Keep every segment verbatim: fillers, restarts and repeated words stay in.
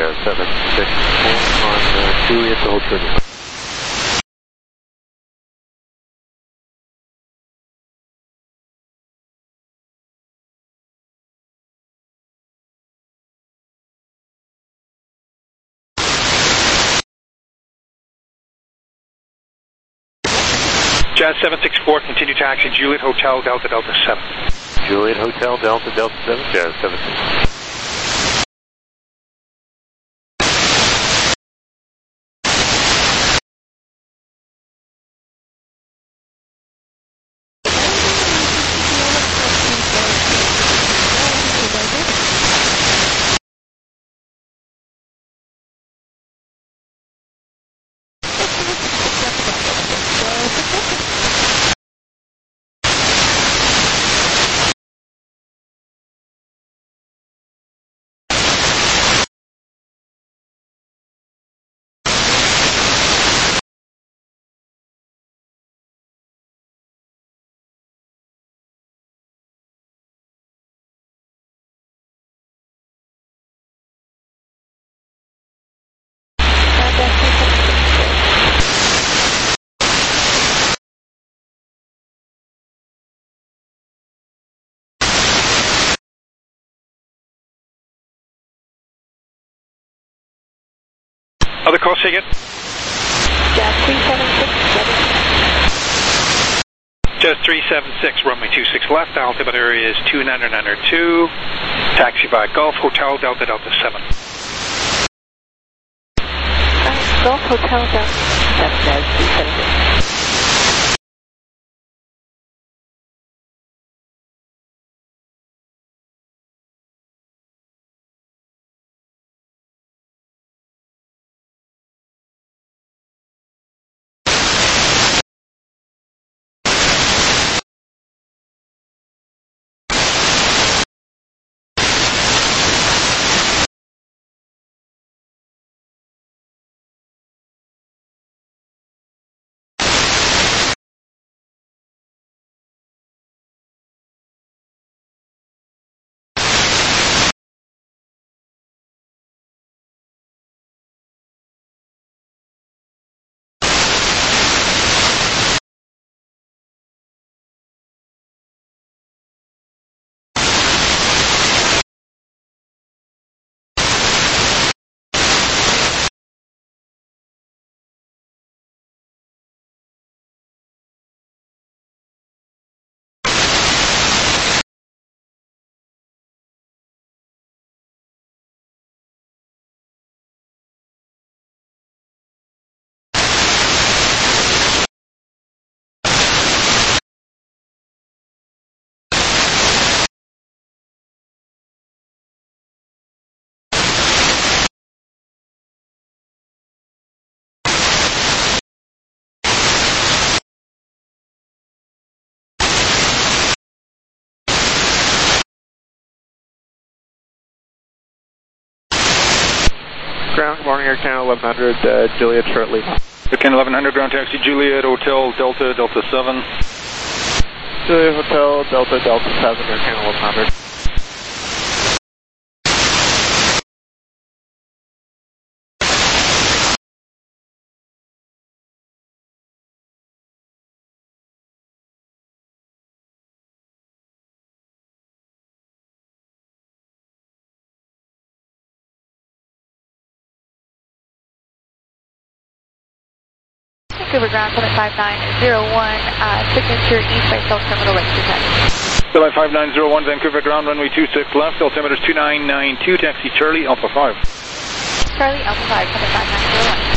Jazz seven six four on uh, Juliet to hold thirty. Jazz seven six four, continue taxi, Juliet Hotel, Delta Delta seven. Juliet Hotel, Delta Delta seven, Jazz seven six. Other call ticket? Jazz three seven six, Jazz three seven six, runway two six left, altimeter area is two nine nine two, taxi by Gulf Hotel, Delta Delta seven. uh, Gulf Hotel, Delta seven, Jazz three seven six. Ground, good morning, Air Canada eleven hundred, uh, Juliet, shortly. Air Canada eleven hundred, ground taxi, Juliet Hotel, Delta Delta seven. Juliet Hotel, Delta Delta seven, Air Canada eleven hundred. Vancouver ground, flight five nine zero one, uh, signature east by South Terminal, right to taxi. Flight five nine zero one, Vancouver ground, runway two six left, altimeter is two nine nine two, taxi Charlie, Alpha five. Charlie, Alpha five, flight five nine zero one.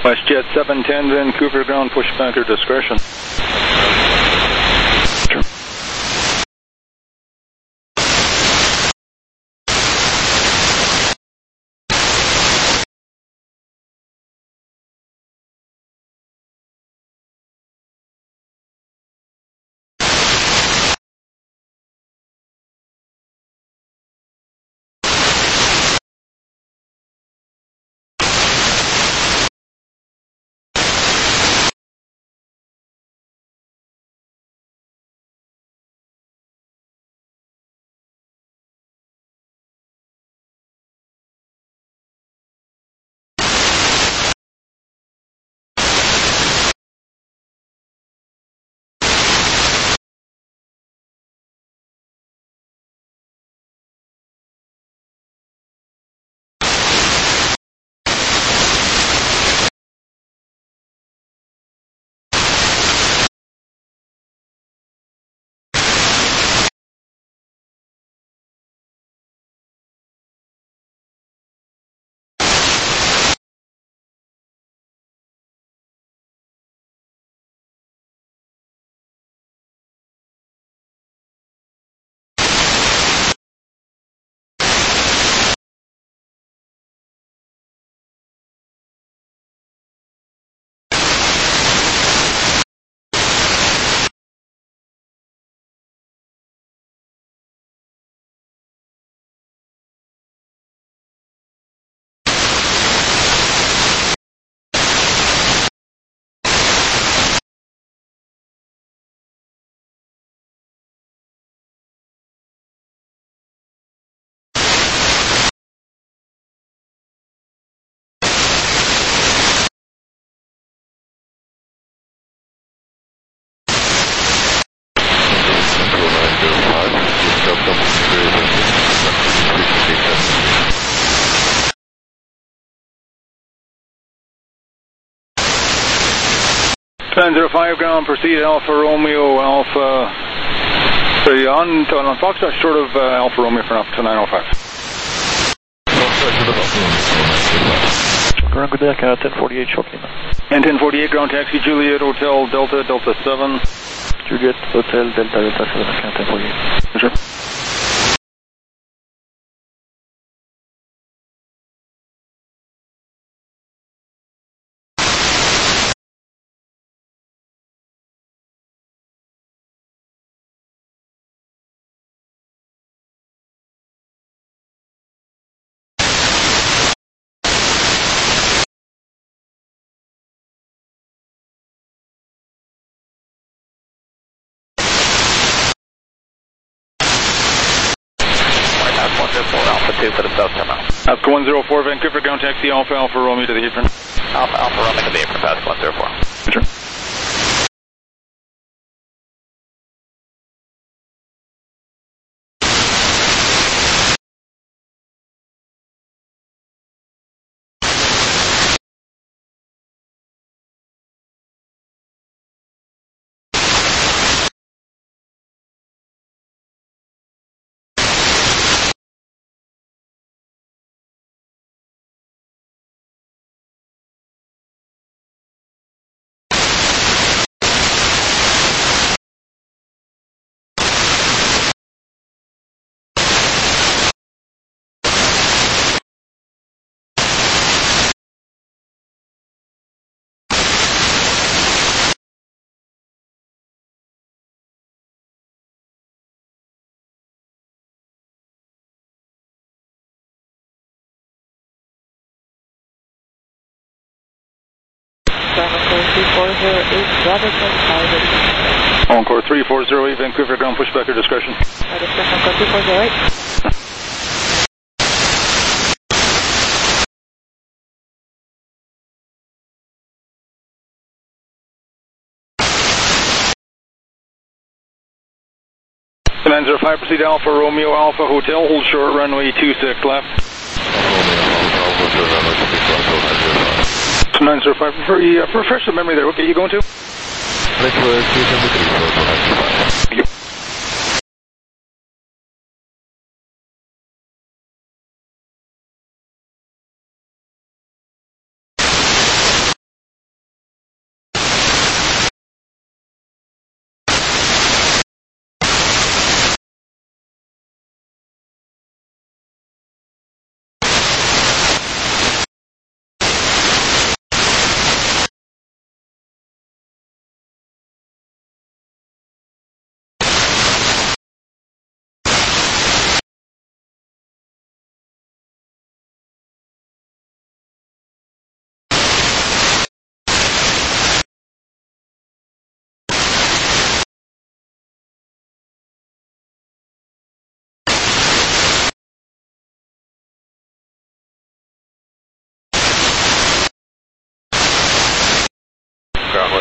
WestJet seven ten, Vancouver ground, pushback or discretion. ten zero five ground, proceed Alpha Romeo Alpha. Sorry, on, on Foxtrot short of uh, Alpha Romeo for now to nine oh five. Ground good day, ten forty-eight shortly. And ten forty-eight ground taxi Juliet Hotel Delta Delta seven. Juliet Hotel Delta Delta seven, ten forty-eight. Sure. For the south terminal. Alpha one zero four, Vancouver ground taxi Alpha Alpha Romeo to the apron. Alpha Alpha Romeo to the apron, pass one zero four. Sure. Encore three four zero eight, Vancouver ground, pushback or discretion. Uh, discretion, Encore three four zero eight. nine zero five, proceed Alpha Romeo Alpha Hotel, hold short runway two six left. nine zero five, for, uh, refresh the memory there, okay, you going to? Thank you.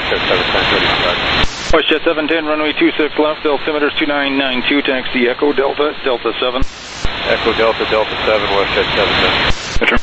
WestJet seven ten, ready for contact. WestJet seven ten, runway two six left, altimeter two nine nine two, taxi Echo Delta, Delta seven. Echo Delta, Delta seven, WestJet seven ten. Roger.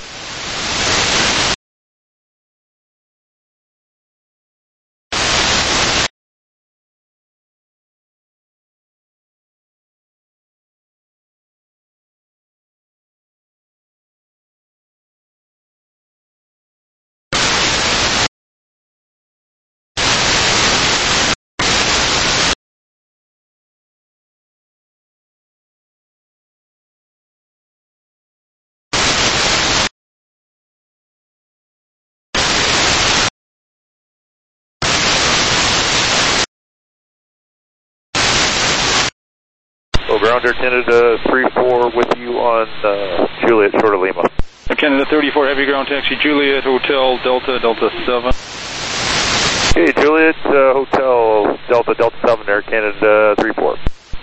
Well, grounder, Canada three four with you on uh, Juliet, short of Lima. Canada thirty-four, heavy ground taxi, Juliet, Hotel, Delta, Delta seven. Okay, Juliet, uh, Hotel, Delta, Delta seven, Air Canada three four.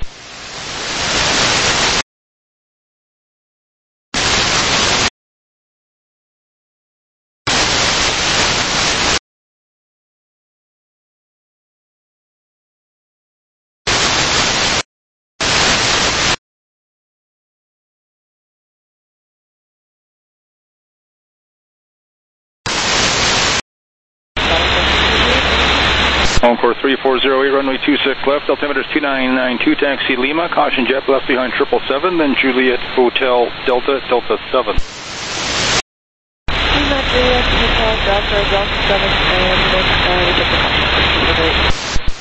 Encore three four zero eight, runway two six left, altimeter two nine nine two, taxi Lima, caution jet left behind triple seven, then Juliet, Hotel, Delta, Delta seven. Lima, Juliet, Hotel, Delta, Delta seven, and then uh, we get the caution.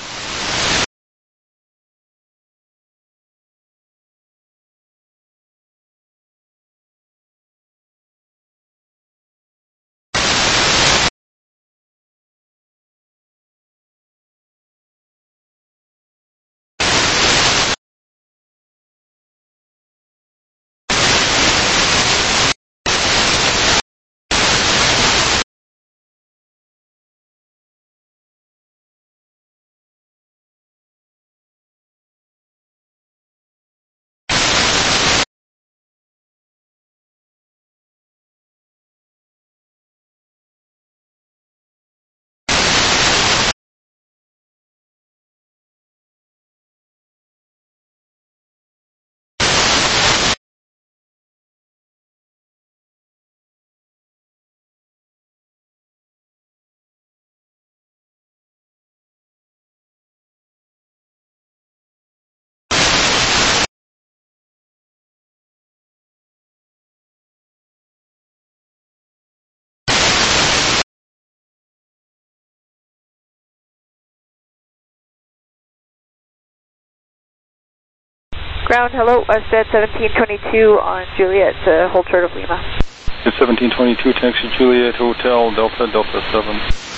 Ground, hello, WestJet seventeen twenty-two on Juliet to hold short of Lima. seventeen twenty-two, taxi Juliet, Hotel, Delta, Delta seven.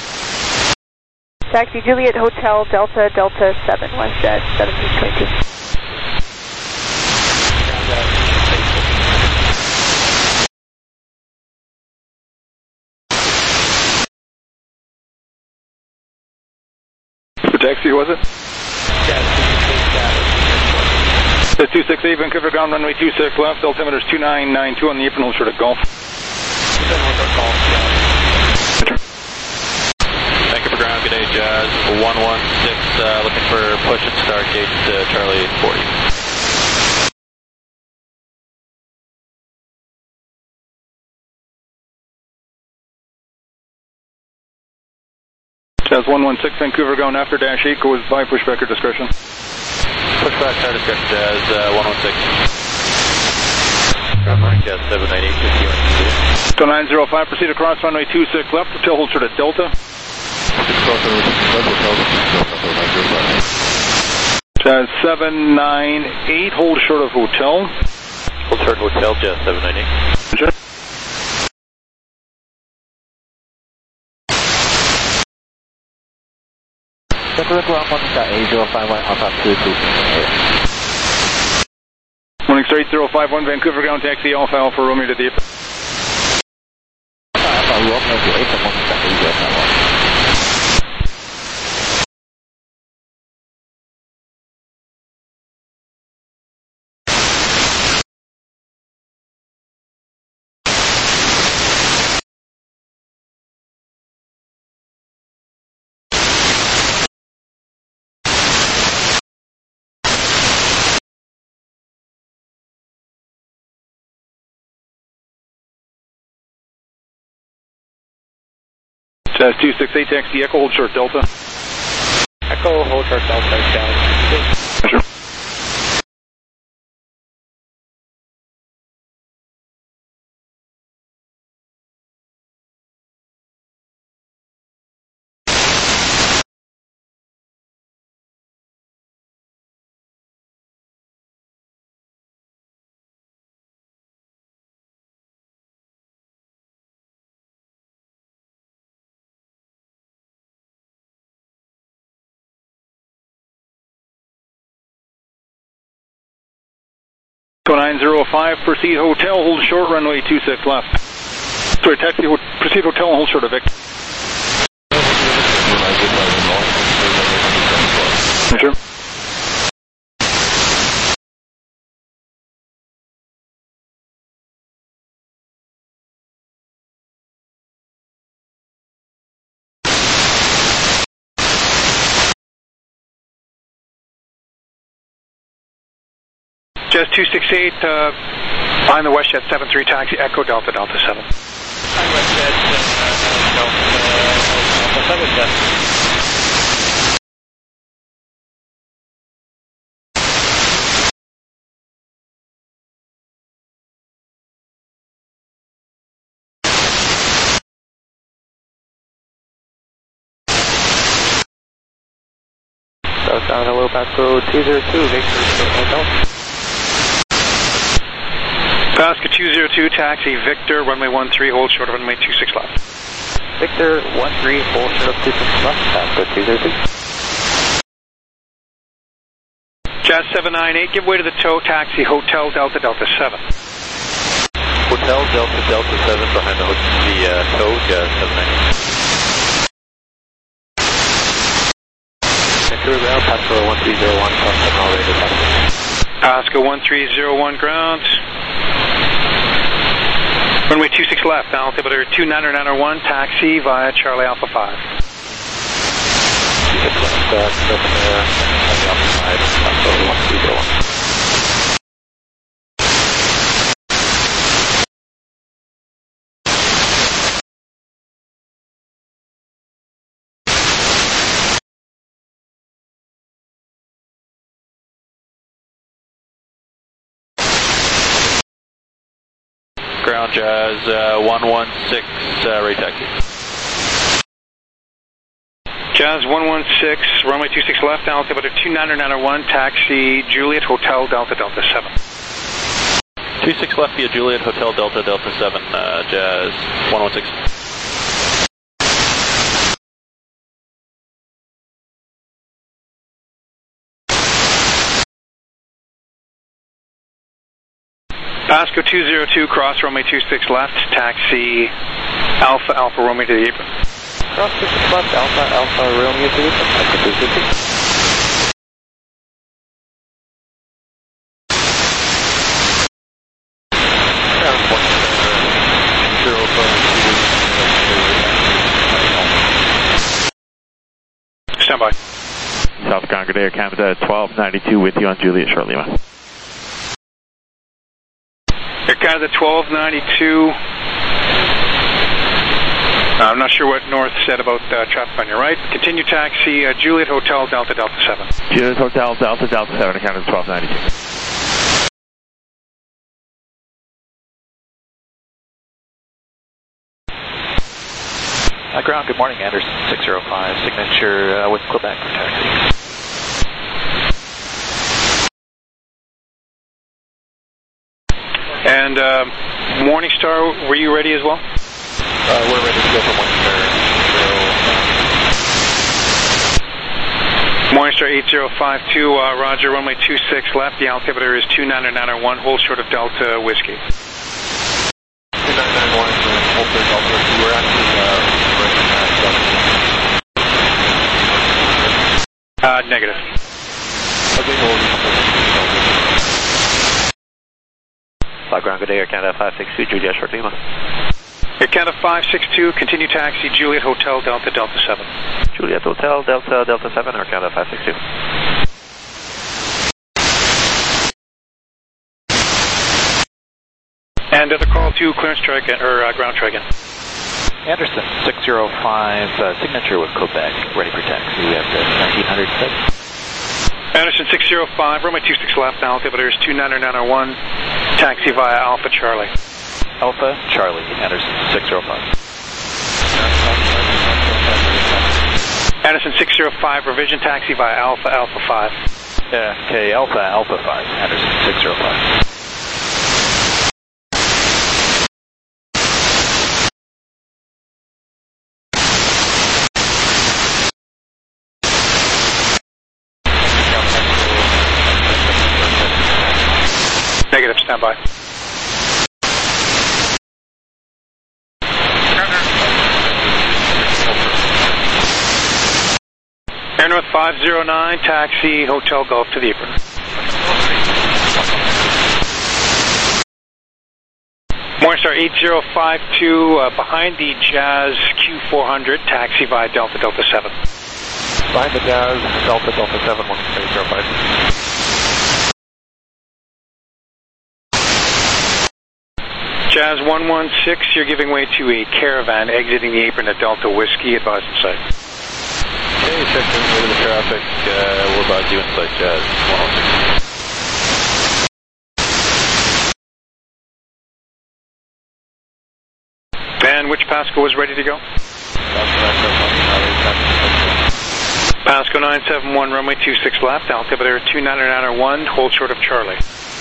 Taxi Juliet, Hotel, Delta, Delta seven, WestJet seventeen twenty-two. What taxi was it? The two six eight, Vancouver ground, runway two six left, altimeter is two nine nine two on the apron, hold short of Golf. Vancouver ground, good day, Jazz. one one six, uh, looking for push and start gauge to Charlie forty. Jazz one one six, Vancouver ground, after dash eight, goes by pushback or discretion. Pushback, start discretion, Jazz, uh, one one six. Ground Jazz seven nine eight, fifty one. So nine zero five, proceed across runway two six left, hotel hold short of Delta. Jazz seven nine eight, hold short of Hotel. Hold short of Hotel, Jazz seven nine eight. Sure. Morning, straight zero five one, Vancouver ground, taxi Alpha Alpha Romeo to the apron. Alpha Romeo to apron, morning, taxi zero five one. Jazz two six eight, taxi Echo, hold short Delta. Echo, hold short Delta, Jazz. Sure. nine zero five, proceed hotel, hold short, runway two six left. Sorry, taxi, ho proceed hotel and hold short of Victor. Sure. Jazz two six eight, uh, behind the WestJet seven three, taxi Echo Delta Delta seven. WestJet uh, Delta, Delta seven, Jazz. Southbound hello, Pasco two zero two, Victor Hotel. Pasco two zero two, taxi Victor, runway one three, hold short of runway two six left. Victor one three, hold short of two six left, Pasco two zero two. Jazz seven nine eight, give way to the tow, taxi Hotel Delta Delta seven. Hotel Delta Delta seven, behind the, the uh, tow, Jazz seven nine eight. Vancouver ground, Pasco one three zero one, crossing all radio Pasco. Pasco one three zero one ground. Runway two six left, altimeter two nine nine one, taxi via Charlie Alpha five. two six left, uh, Charlie Alpha five, Pasco one three zero one. Ground Jazz uh, one one six, uh, right taxi. Jazz one one six, runway two six left, altimeter two nine nine one, taxi Juliet Hotel Delta Delta seven. two six left via Juliet Hotel Delta Delta seven, uh, Jazz one one six. Pasco two zero two, cross runway two six left, taxi Alpha Alpha Romeo to the apron. Cross two six left, Alpha Alpha Romeo to the apron, Pasco two zero two. Stand by. South Concordia, Canada twelve ninety-two with you on Juliet Short Lima. Air Canada twelve ninety-two. Uh, I'm not sure what North said about uh, traffic on your right. Continue taxi uh, Juliet Hotel Delta Delta seven. Juliet Hotel Delta Delta seven, Air Canada twelve ninety-two. Uh, ground, good morning, Anderson six zero five, signature uh, with Quebec for taxi. And uh, Morningstar, were you ready as well? Uh, we're ready to go for Morningstar. Morningstar eight zero five two, uh, Roger, runway two six left, the altimeter is two nine nine one, hold short of Delta Whiskey. two nine nine one, hold short of Delta Whiskey, we're actually uh, Uh, negative. Okay, hold. Ground, good day, Air Canada five six two, Juliet Short Lima. Air Canada five six two, continue taxi, Juliet Hotel Delta Delta seven. Juliet Hotel Delta Delta seven, Air Canada five six two. And other call to clearance try again, or uh, ground try again. Anderson, six zero five, uh, signature with Quebec, ready for taxi at the nineteen hundred six. Anderson six zero five, runway two six left, altimeter is two nine nine one, taxi via Alpha Charlie. Alpha Charlie, Anderson six zero five. Anderson six zero five, revision taxi via Alpha Alpha five. Yeah, okay, Alpha Alpha five, Anderson six zero five. Negative, stand by. Air North five zero nine, taxi, Hotel Golf to the apron. Morningstar eight zero five two, uh, behind the Jazz Q four hundred, taxi via Delta Delta seven. Behind the Jazz, Delta Delta seven, one eight zero five. Jazz one one six, you're giving way to a Caravan exiting the apron at Delta Whiskey, advise inside. Okay, check in the traffic, uh, we'll advise you inside Jazz one oh six. And which Pasco was ready to go? Pasco nine seven one, runway two six left, altimeter two nine nine one, hold short of Charlie.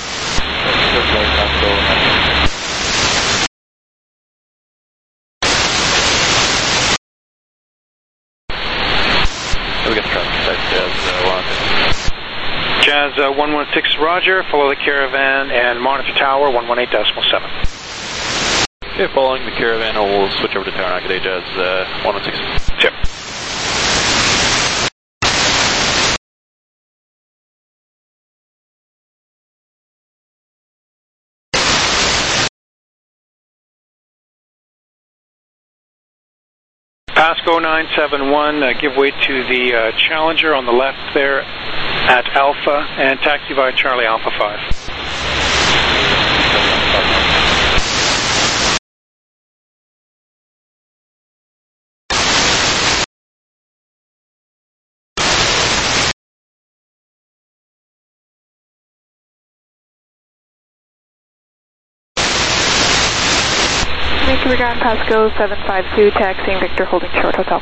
We got traffic inside Jazz uh, one oh six. Jazz uh, one one six, roger, follow the Caravan and monitor tower one one eight decimal seven. Okay, following the Caravan, we'll switch over to Tower Nine. Good day, Jazz uh, one one six. Yep. Pasco nine seven one, uh, give way to the uh, Challenger on the left there at Alpha, and taxi via Charlie Alpha five. Vancouver Ground, Pasco seven five two, taxiing Victor, holding short hotel.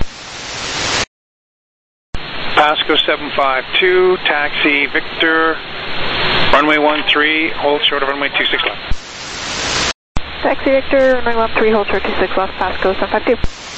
Pasco seven five two, taxi Victor, runway one three, hold short of runway two six left. Taxi Victor, runway one three, hold short two six left, Pasco seven five two.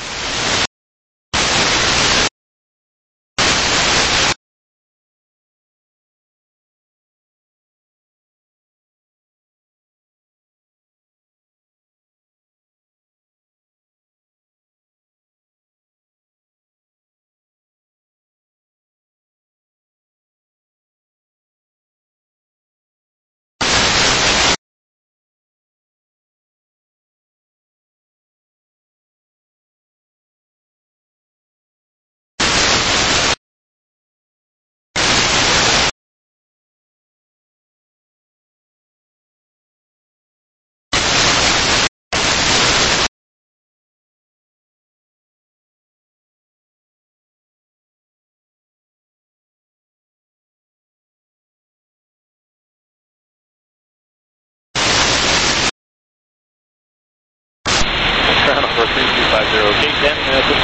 For three two five zero, gate ten,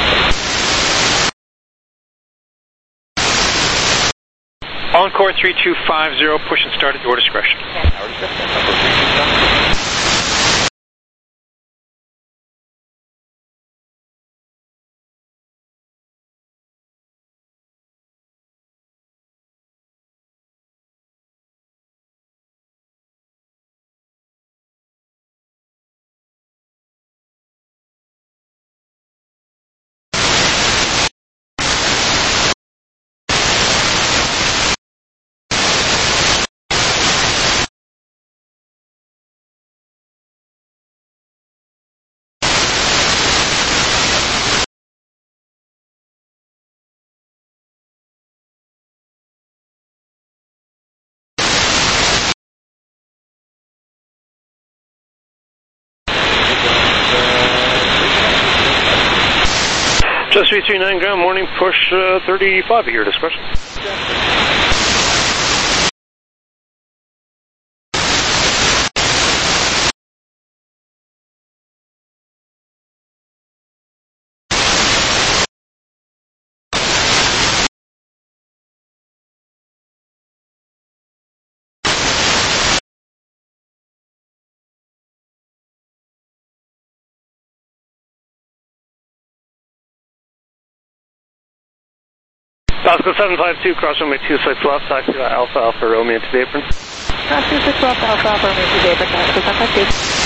uh, Encore three two five zero, push and start at your discretion. our discretion. three nine ground, morning, push uh, thirty-five at your discretion. Oscar seven five two, cross runway two six left, taxi to Alpha Alpha Romeo to the apron. Cross two six left, Alpha Alpha Romeo to the apron, Oscar seven five two.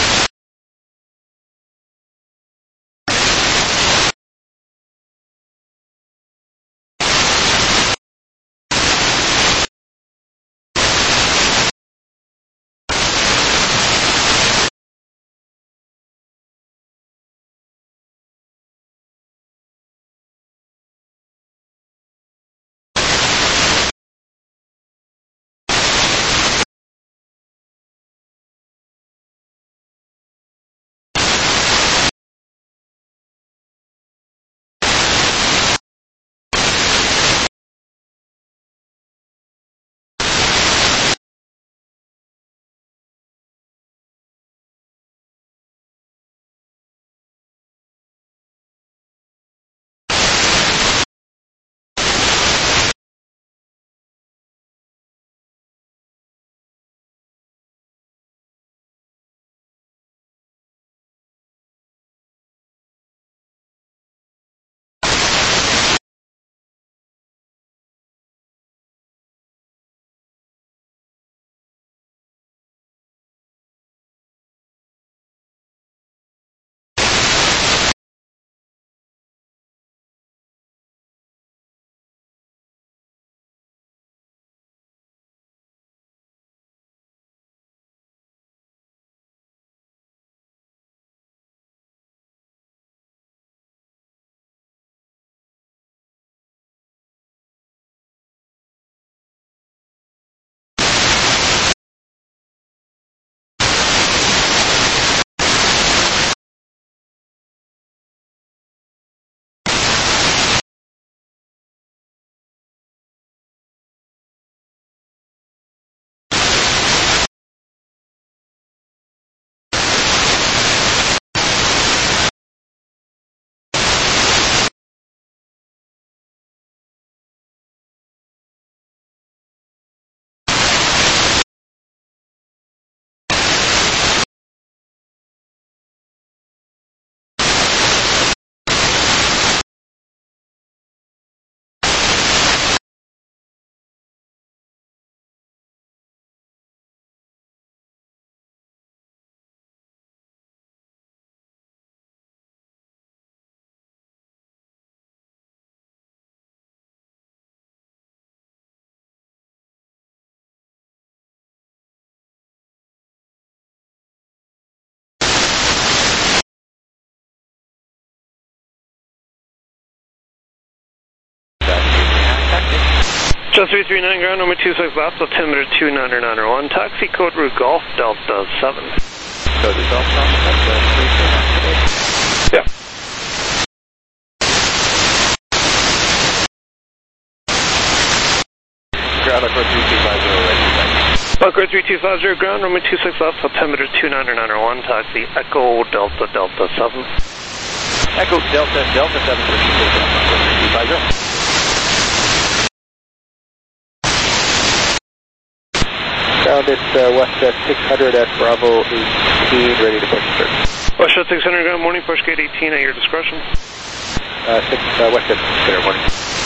Just three three nine ground, number two six left, altimeter two nine nine one, taxi code route Golf Delta seven. Code route Delta, that's uh, three three nine. Yeah. Ground, Echo three two five zero, right, Echo three two five zero ground, number two six left, altimeter two nine nine one, taxi Echo Delta Delta seven. Echo Delta Delta seven, three two five zero. Ground, it's uh, west at six hundred at Bravo eighteen, ready to push start. West at six hundred ground, morning, push gate eighteen at your discretion. Uh, six, uh, west at six hundred, morning.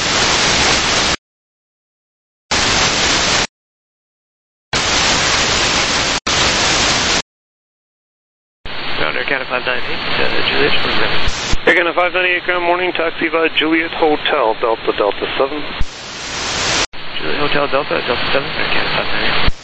Ground, Air Canada five nine eight, uh, Juliet, program. Air Canada five nine eight ground, morning, taxi via Juliet Hotel, Delta Delta seven. Juliet Hotel, Delta, Delta seven, Air Canada five nine eight.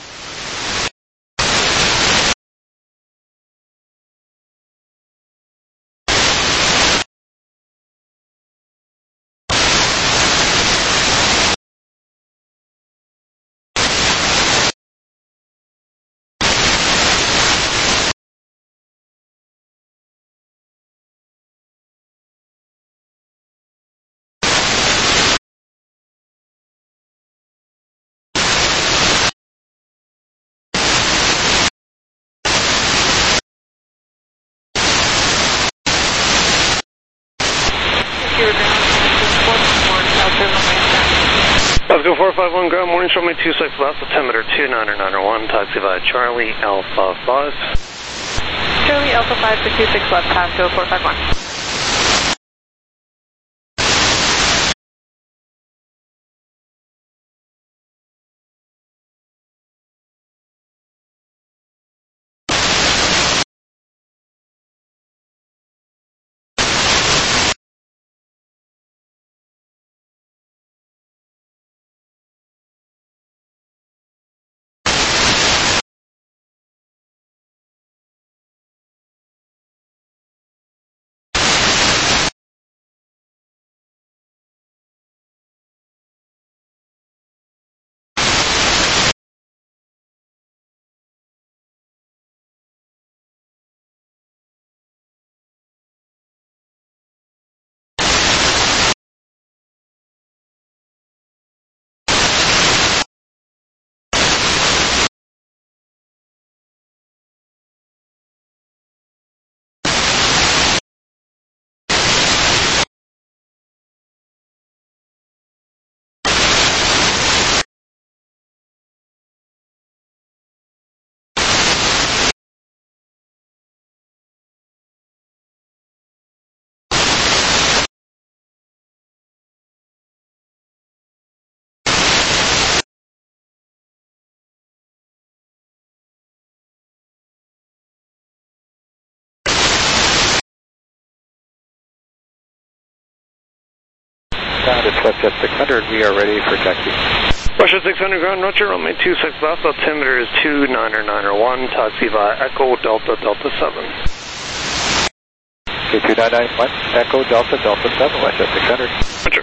Echo four five one, ground morning, runway two six left, altimeter two nine nine one, taxi via Charlie Alpha five. Charlie Alpha five for two six left, Pasco four five one. Sound is WestJet six hundred, we are ready for taxi. WestJet six hundred, ground Roger, runway two six left, altimeter is two nine nine one, taxi via Echo Delta Delta seven. Okay, two nine nine one, Echo Delta Delta seven, WestJet six hundred. Roger.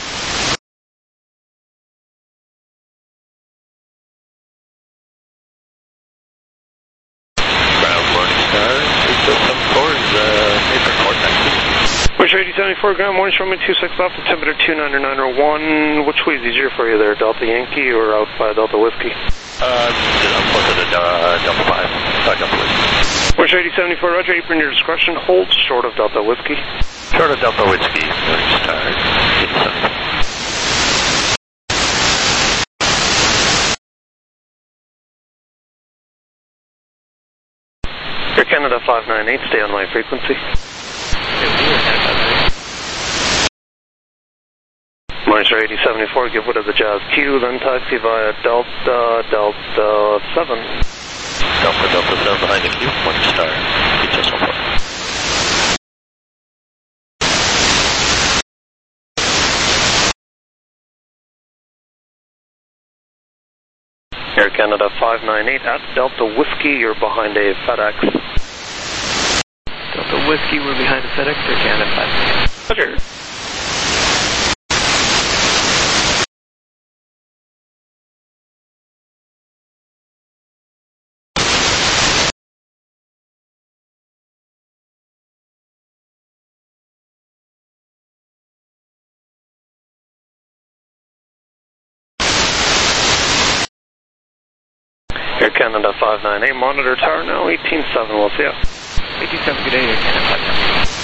Ground morning, star. two six seven four is uh, apron four taxi. WestJet eighty seventy-four, ground morning, runway two six left, altimeter two nine nine one. Which way is easier for you there, Delta Yankee or out by Delta Whiskey? Uh, I'm closer to uh, Delta five, uh, Delta Whiskey. WestJet eighty seventy-four, Roger, apron your discretion, hold short of Delta Whiskey. Short of Delta Whiskey, morning star, eighty seventy-four. Air Canada five nine eight, stay on my frequency. Morning star eighty seventy-four, give way to the Jazz Q, then taxi via Delta Delta seven. Delta Delta seven behind the Q, morning star, H S one four. Air Canada five nine eight at Delta Whiskey, you're behind a FedEx. Delta Whiskey, we're behind the FedEx, Air Canada five nine eight. Roger. Air Canada five nine eight, monitor tower now, eighteen seven, we'll see ya. eighteen seven, good day, Air Canada five nine eight.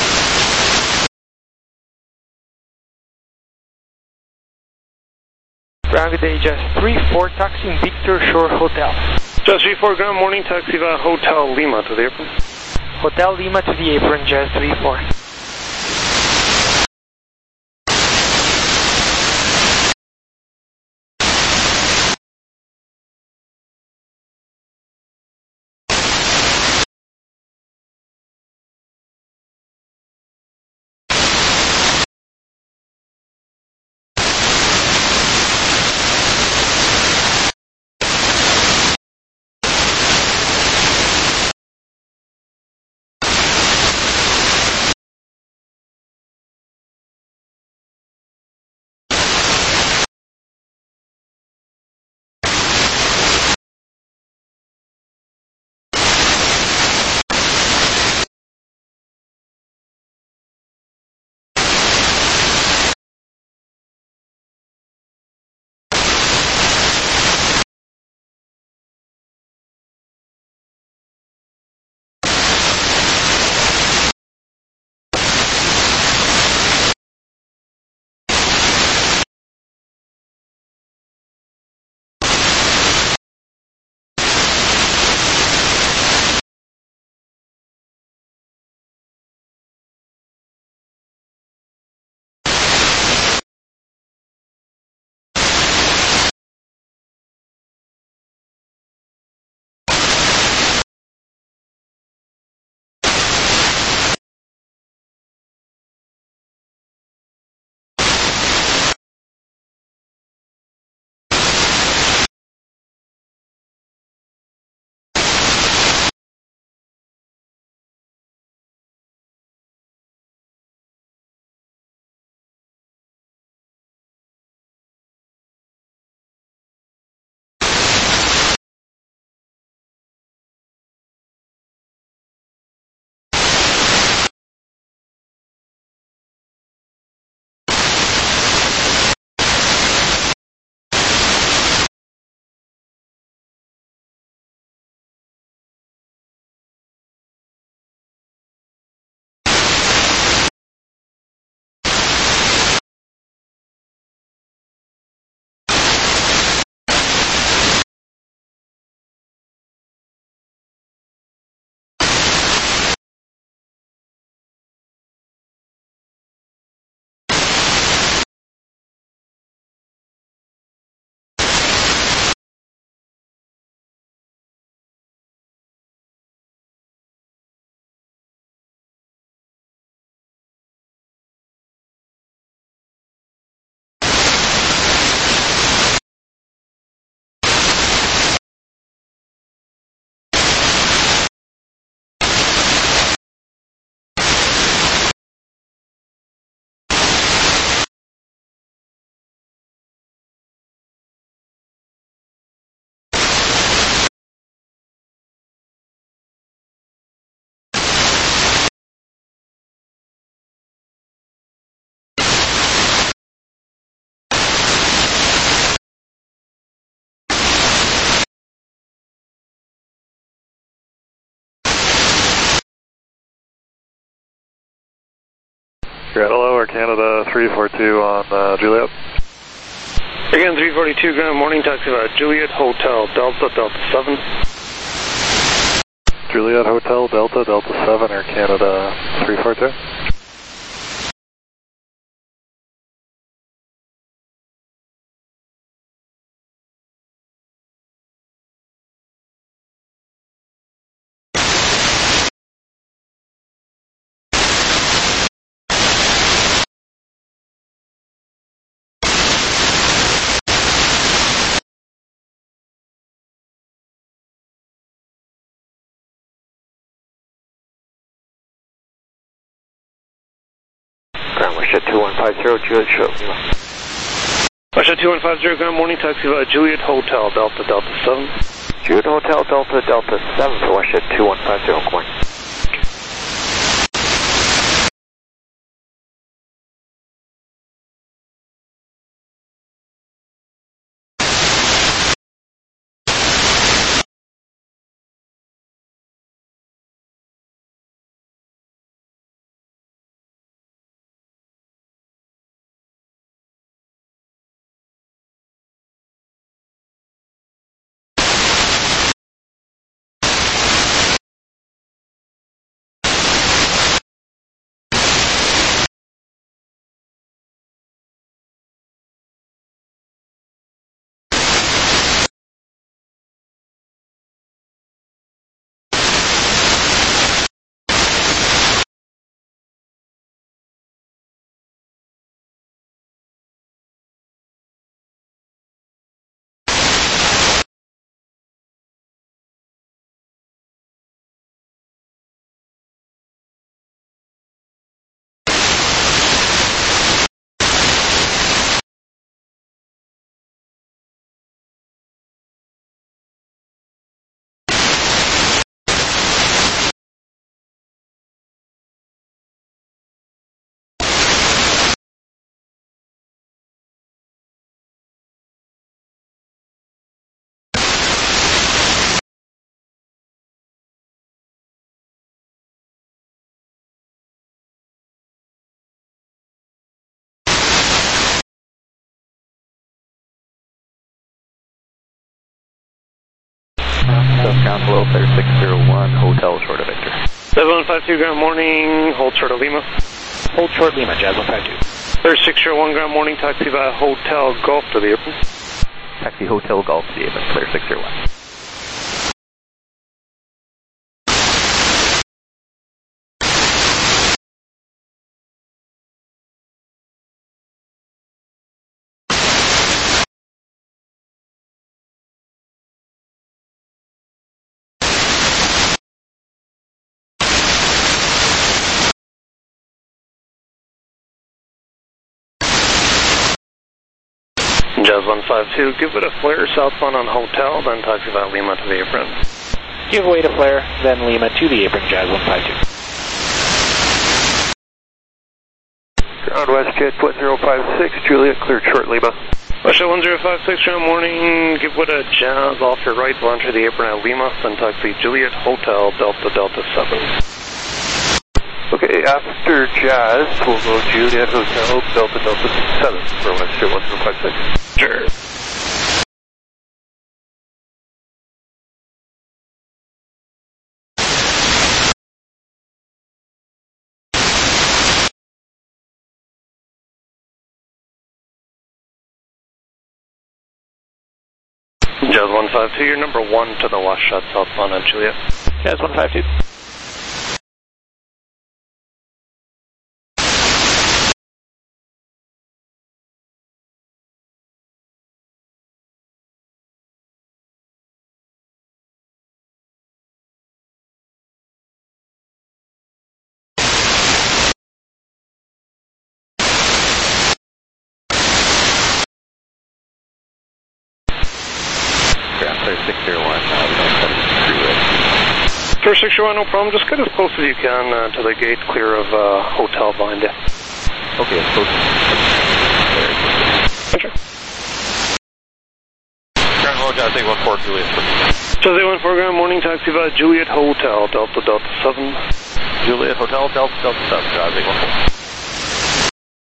Ground good day, just three four, taxiing Victor Shore Hotel. Just three four, ground morning, taxi via Hotel Lima to the apron. Hotel Lima to the apron, just three four. Air Canada three forty-two on uh, Juliet. Again, three forty-two, ground morning, taxi via Juliet Hotel, Delta, Delta seven. Juliet Hotel, Delta, Delta seven, Air Canada three forty-two. Ground Westjet two one five zero, Juliet Short Lima. Westjet two one five zero, ground morning, taxi via Juliet Hotel, Delta, Delta seven. Juliet Hotel, Delta, Delta seven for Westjet two one five zero, going. Southbound below clear six zero one, Hotel Short of Victor. seven one five two, ground morning, hold short of Lima. Hold short Lima, Jazz one five two. Clear six zero one, ground morning, taxi via Hotel Golf to the apron. Taxi Hotel Golf to the apron, clear six zero one. Jazz one five two, give it a flare southbound on Hotel, then taxi via Lima to the apron. Give way to flare, then Lima to the apron, Jazz one five two. Ground Westjet one zero five six, Juliet, cleared short Lima. Westjet one zero five six, ground morning, give way to Jazz off your right, will enter the apron at Lima, then taxi Juliet Hotel, Delta, Delta seven. Okay, after Jazz, we'll go Juliet Hotel, Delta, Delta seven for Westjet one zero five six. Sure. Jazz one five two, you're number one to the wash shot southbound on Juliet. Jazz one five two. six zero one, uh, Clear six zero one, no problem. Just get as close as you can uh, to the gate, clear of uh, Hotel behind you. Okay, as close as Sure. Ground roll, Jazz eight one four, Juliet. Jazz eight one four, ground morning, taxi via Juliet Hotel, Delta, Delta seven. Juliet Hotel, Delta, Delta seven, Jazz eight one four.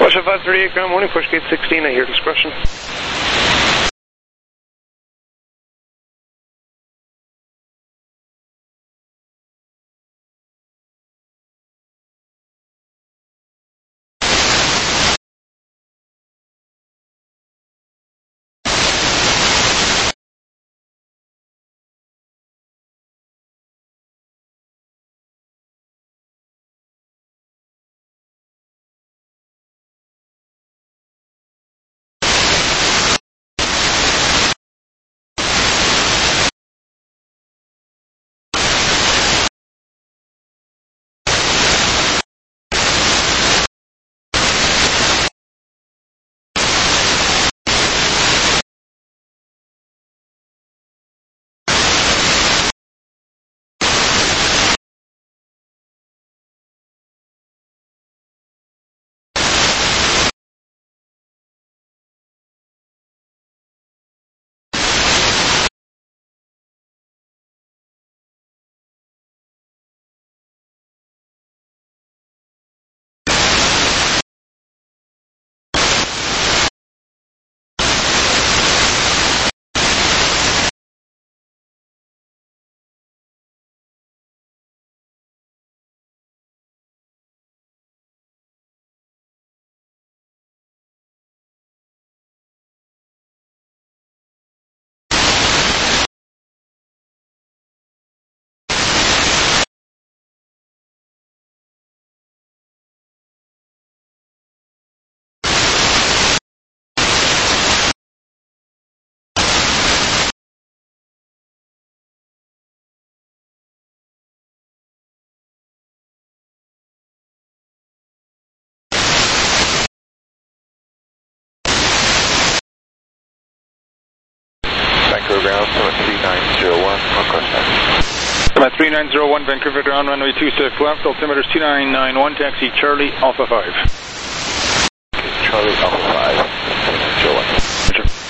Russia five thirty-eight, ground warning, push gate sixteen, I hear discretion. Vancouver ground, seven three nine zero one, request taxi. seven three nine zero one, Vancouver ground, runway two six left, altimeter is two nine nine one, taxi Charlie Alpha five. Charlie Alpha five, seven nine zero one.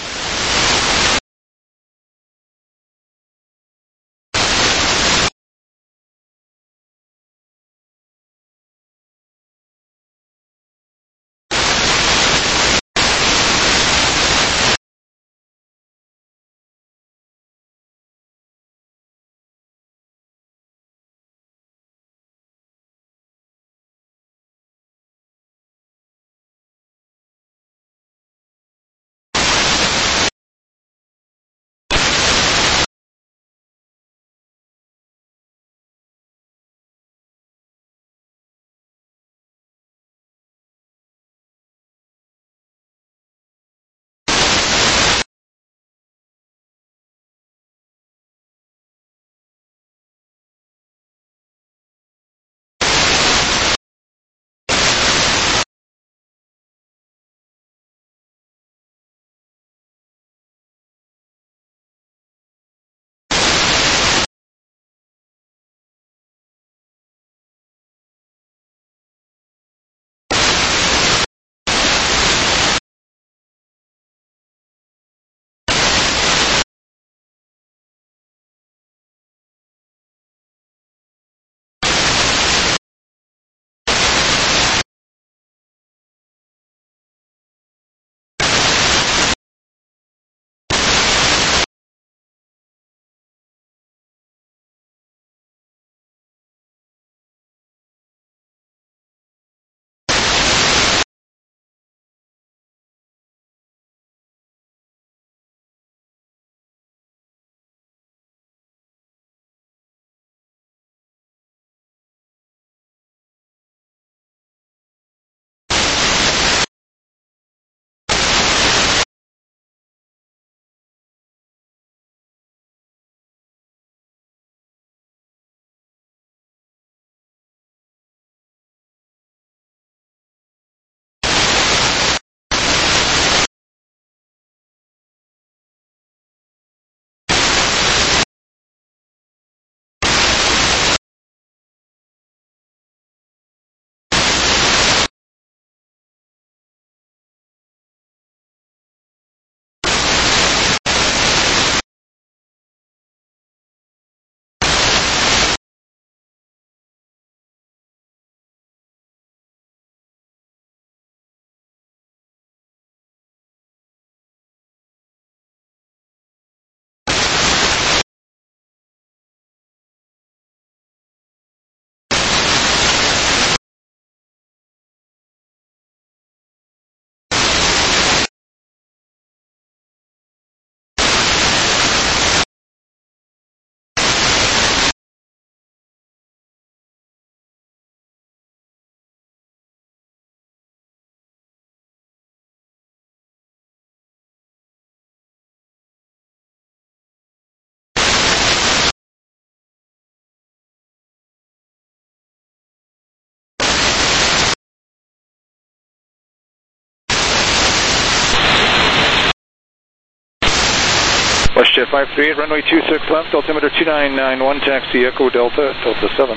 WestJet five three eight, runway two six left, altimeter two nine nine one, taxi Echo Delta, Delta seven.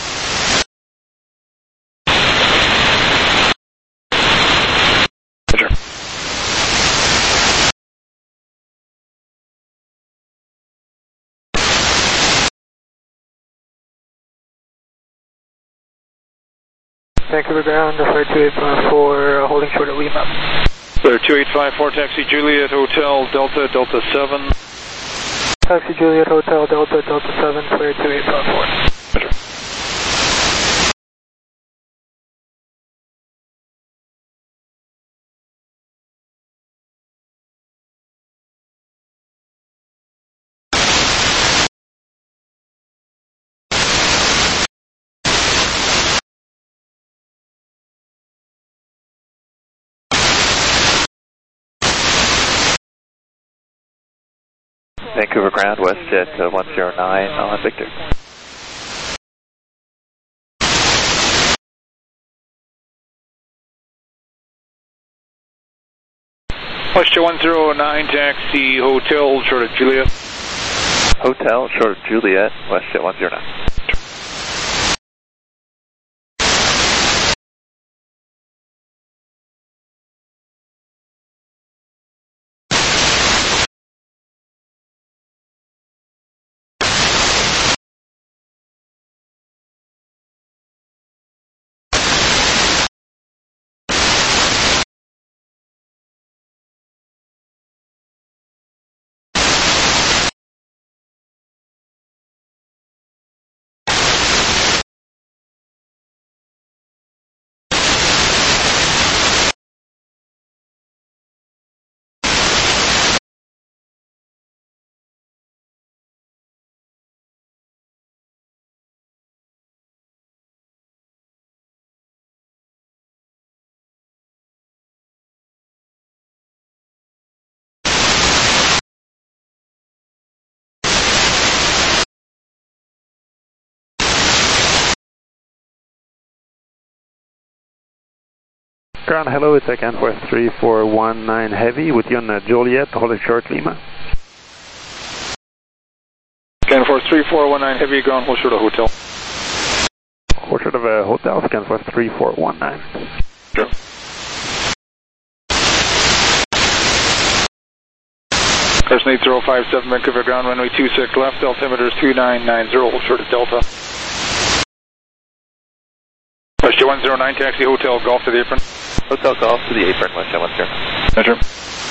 Roger. Vancouver ground, flight two eight five four, uh, holding short at Lima. Clear two eight five four, taxi Juliet Hotel, Delta, Delta seven. Taxi Juliet Hotel, Delta, Delta seven, clear two eight five four. Roger. Vancouver ground, WestJet uh, one zero nine on Victor. WestJet one zero nine, taxi Hotel, short of Juliet. Hotel, short of Juliet, WestJet one zero nine. Ground, hello, it's again for three four one nine Heavy with you on uh, Joliet, holding short Lima. Again for three four one nine Heavy, ground, hold short of Hotel. Hold short of a Hotel, scan for three four one nine. Sure. Carson eight zero five seven, Vancouver ground, runway two six left, altimeter is two nine nine zero, hold short of Delta. WestJet one zero nine, taxi Hotel Golf to the apron. Hotel Golf to the apron, WestJet one zero nine. Roger.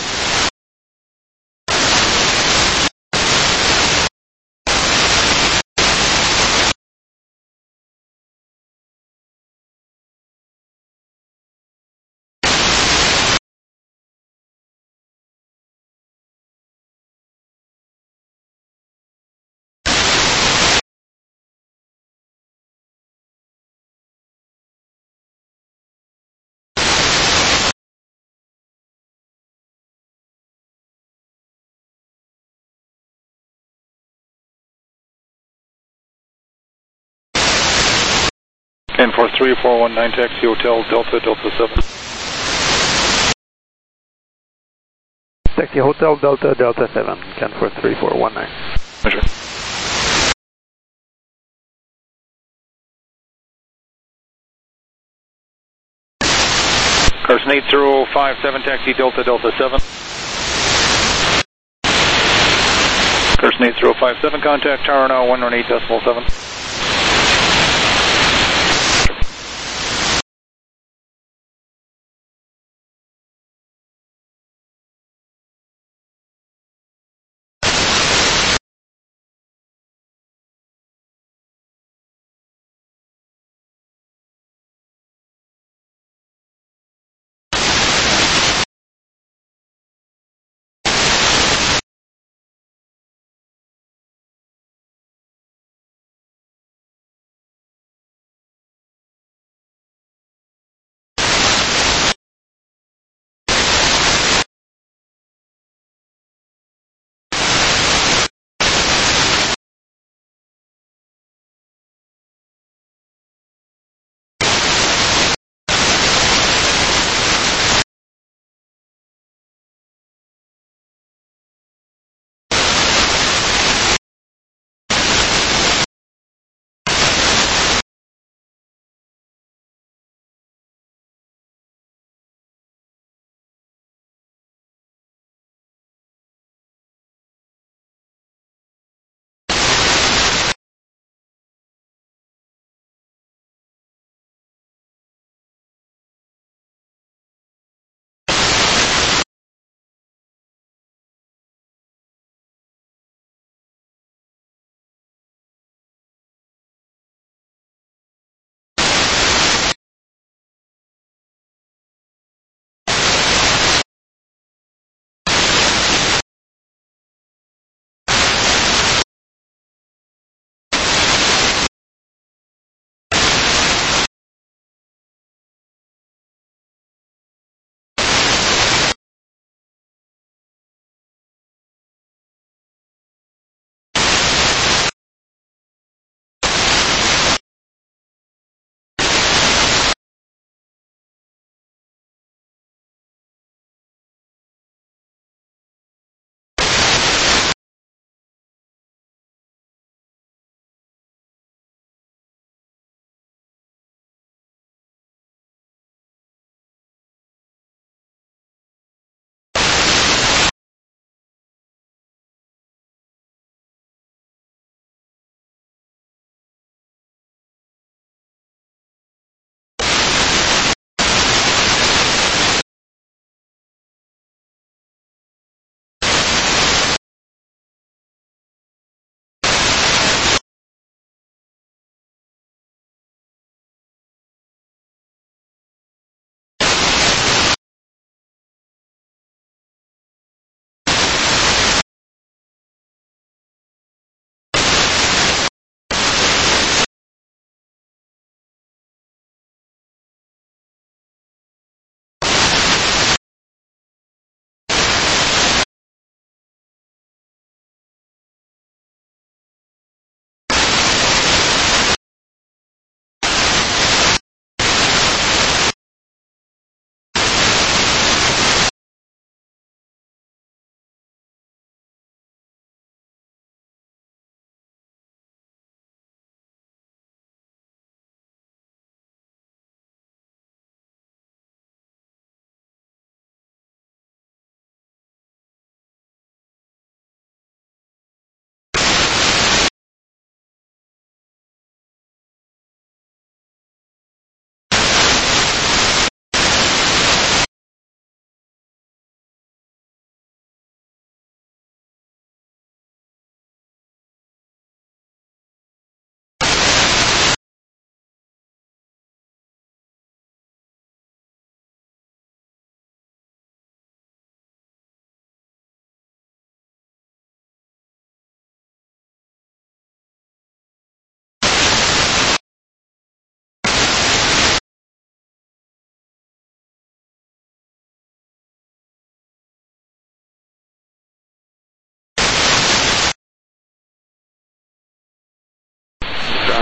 And for three four one nine, taxi Hotel Delta, Delta seven. Taxi Hotel Delta, Delta seven, can for three four one nine. Measure. Carson eight zero five seven, taxi Delta, Delta seven. Carson eight zero five seven, contact tower now one one eight decimal seven.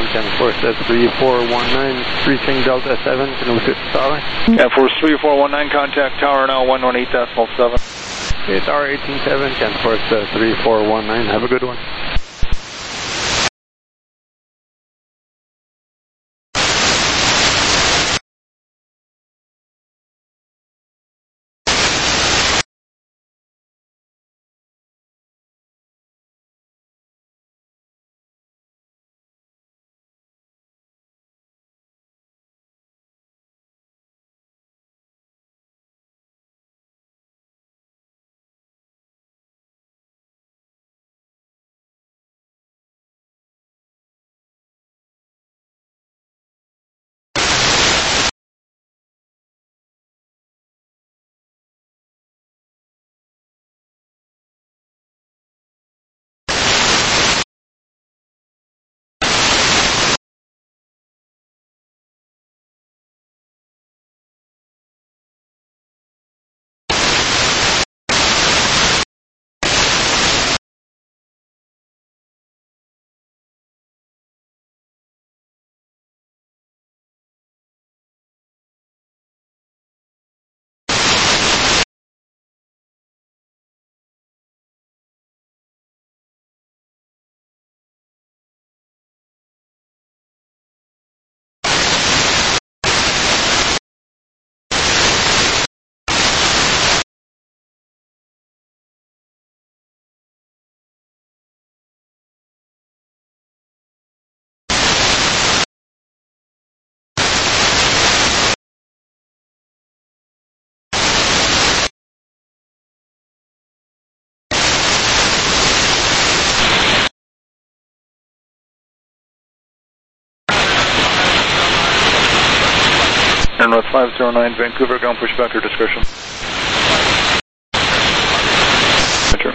Can Force three four one nine, reaching Delta seven, can we switch tower? Can Force three four one nine, contact tower now, one one eight decimal seven. Okay, tower eighteen seven, Can Force three four one nine, have a good one. North five zero nine, Vancouver, ground pushback your discretion. Enter.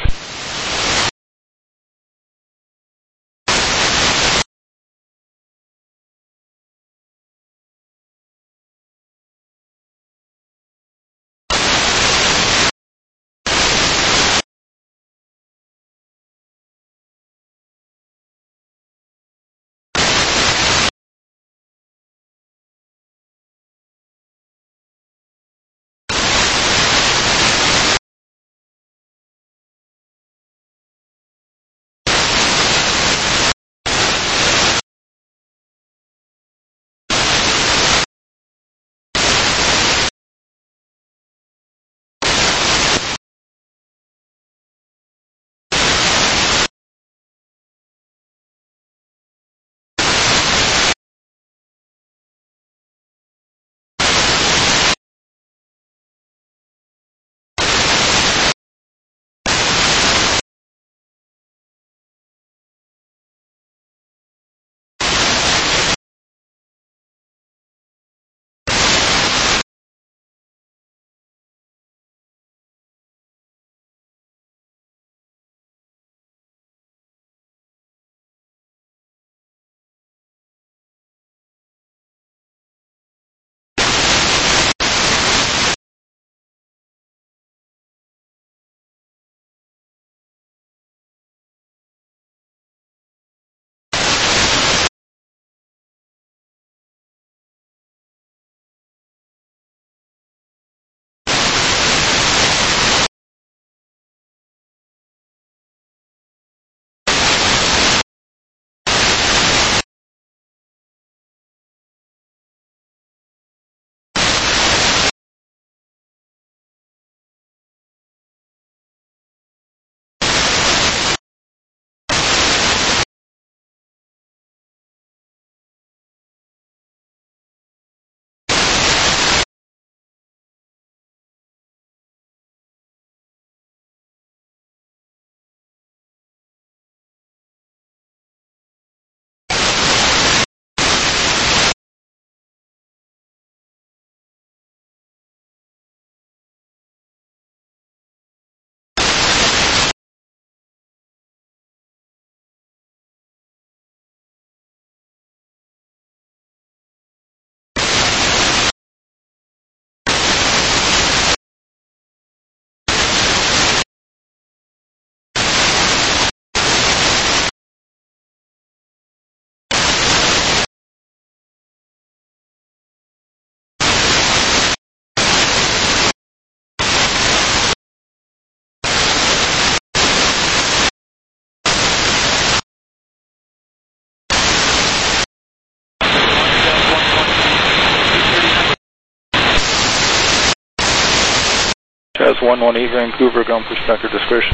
Jazz one one eight Vancouver, ground pushback or discretion.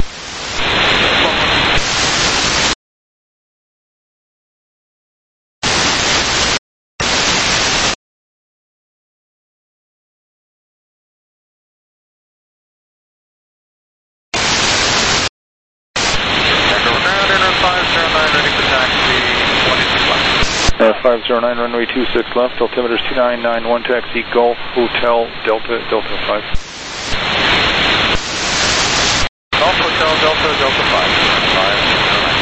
Uh, five zero nine, runway two six left, altimeter two nine nine one, taxi Golf Hotel Delta, Delta five. Golf Hotel Delta, Delta five. five zero nine.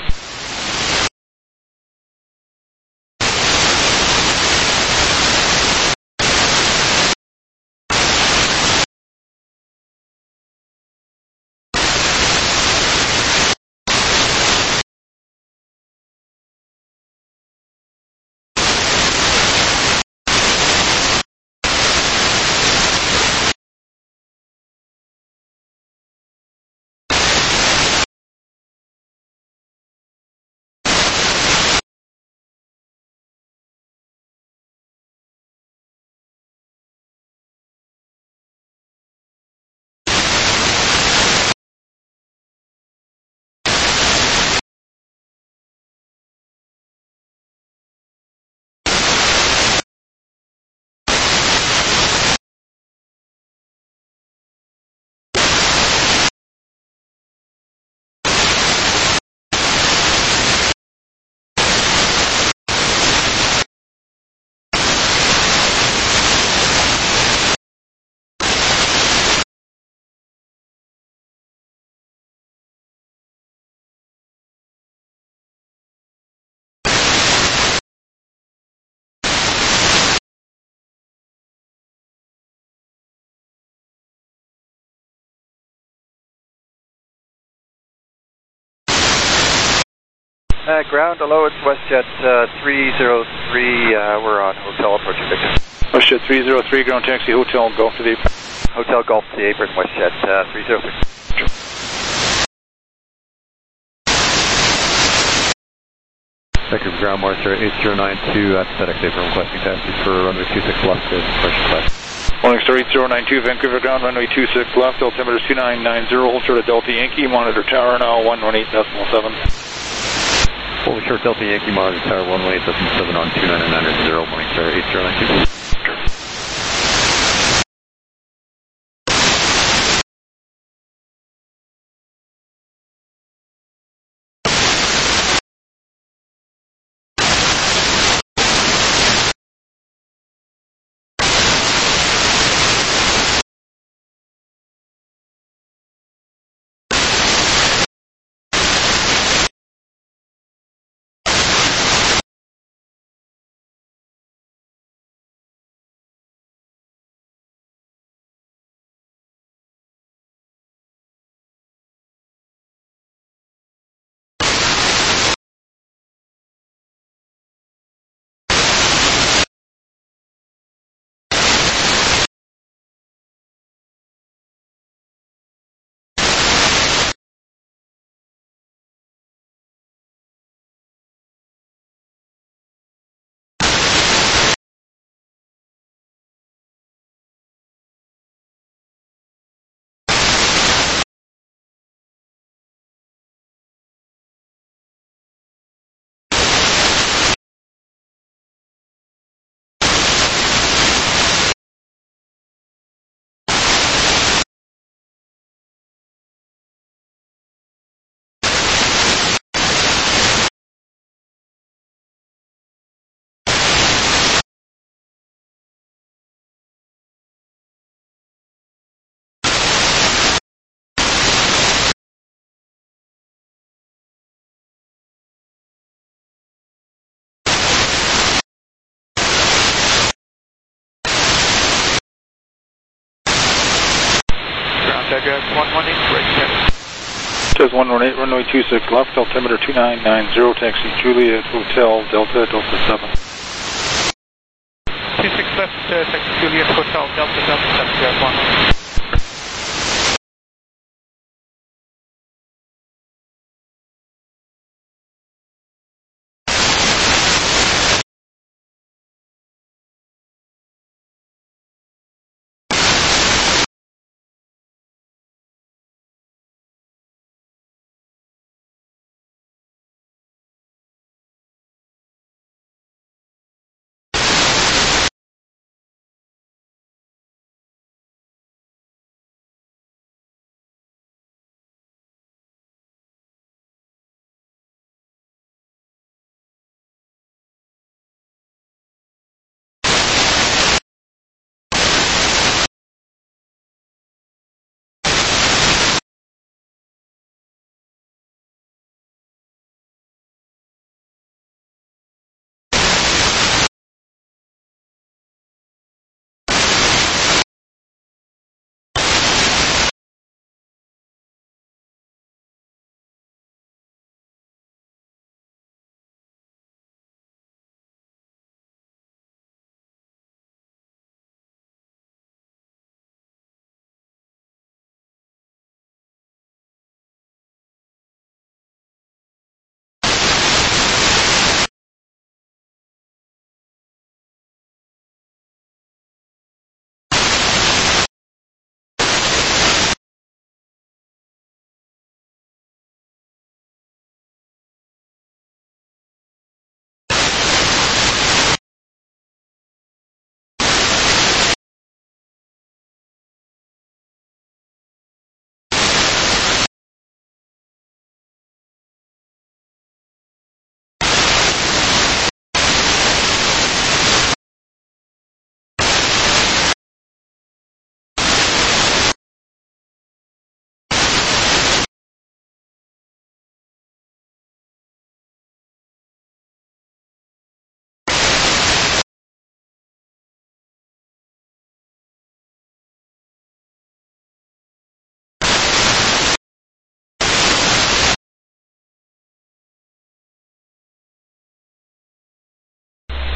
Uh, ground, hello, it's WestJet uh, three zero three, uh, we're on Hotel approaching Victor. WestJet three zero three, ground taxi Hotel Golf to the apron. Hotel Golf to the apron, WestJet uh, three zero three. Vector ground marcher eight zero nine two at FedEx apron requesting taxi for runway two six left to depression class. Morning Star eight zero nine two, Vancouver ground, runway two six left, altimeter two nine nine zero, hold short of Delta Yankee, monitor tower now one one eight decimal seven. Holy short Delta Yankee, monitor tower one one eight decimal seven on two nine nine zero, Morning Star eight zero nine two. Jazz one one eight, right check. Jazz one one eight, runway two six left, altimeter two nine nine zero, taxi Juliet Hotel Delta, Delta seven. two six left, uh, taxi Juliet Hotel Delta, Delta seven, Jazz one one eight.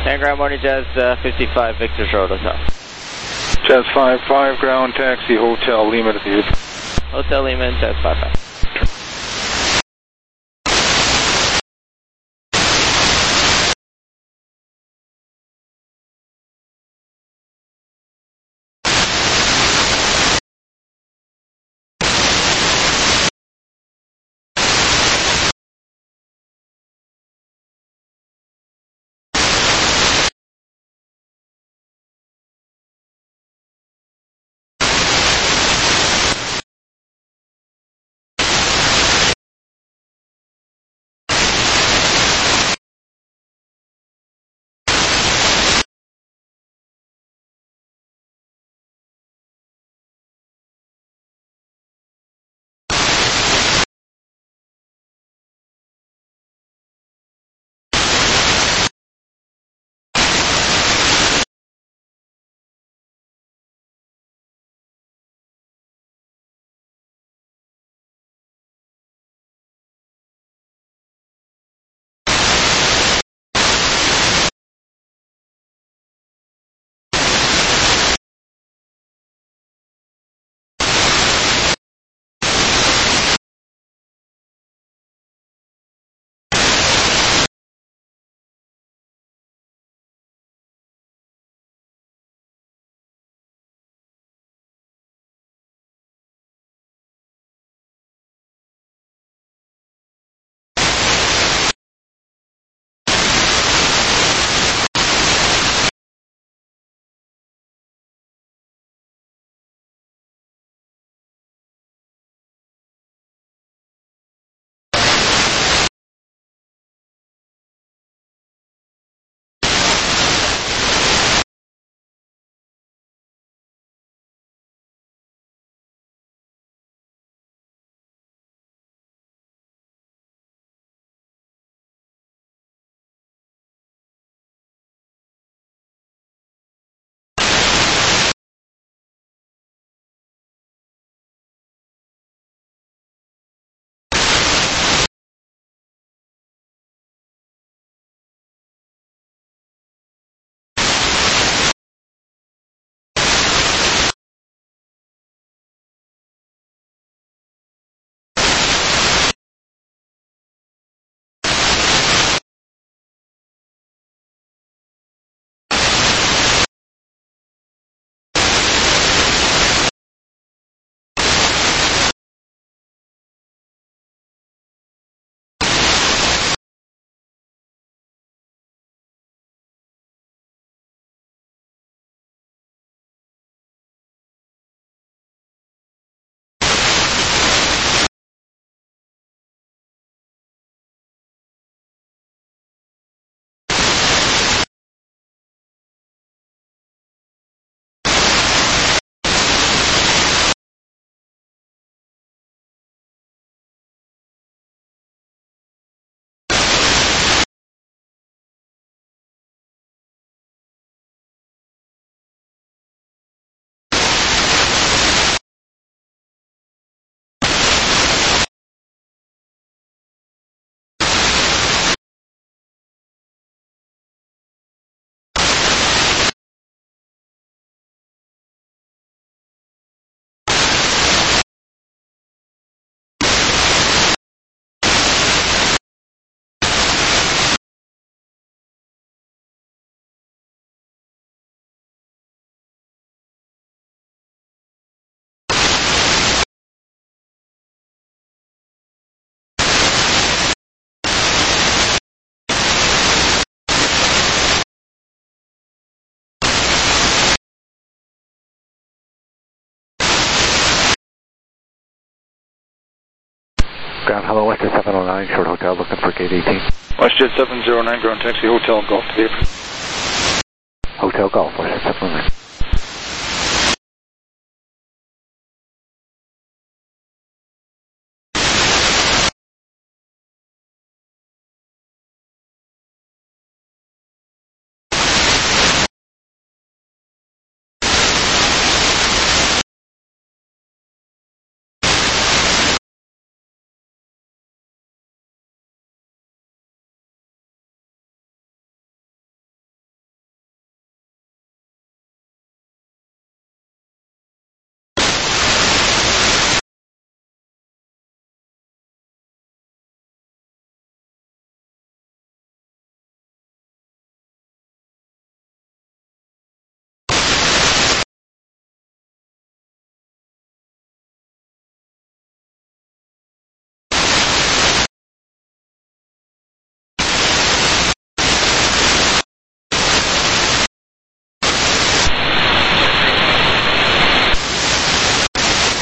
And ground morning, Jazz uh, fifty-five, Victor Road Hotel. Jazz five five, ground taxi, Hotel Lima to the Hotel Lima and Jazz five five. Ground, hello, WestJet seven oh nine, short hotel, looking for gate eighteen. WestJet seven oh nine, ground taxi, Hotel Golf to the Hotel Golf, WestJet seven oh nine.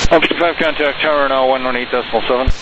one fifty-five, contact tower now, one one eight decimal seven.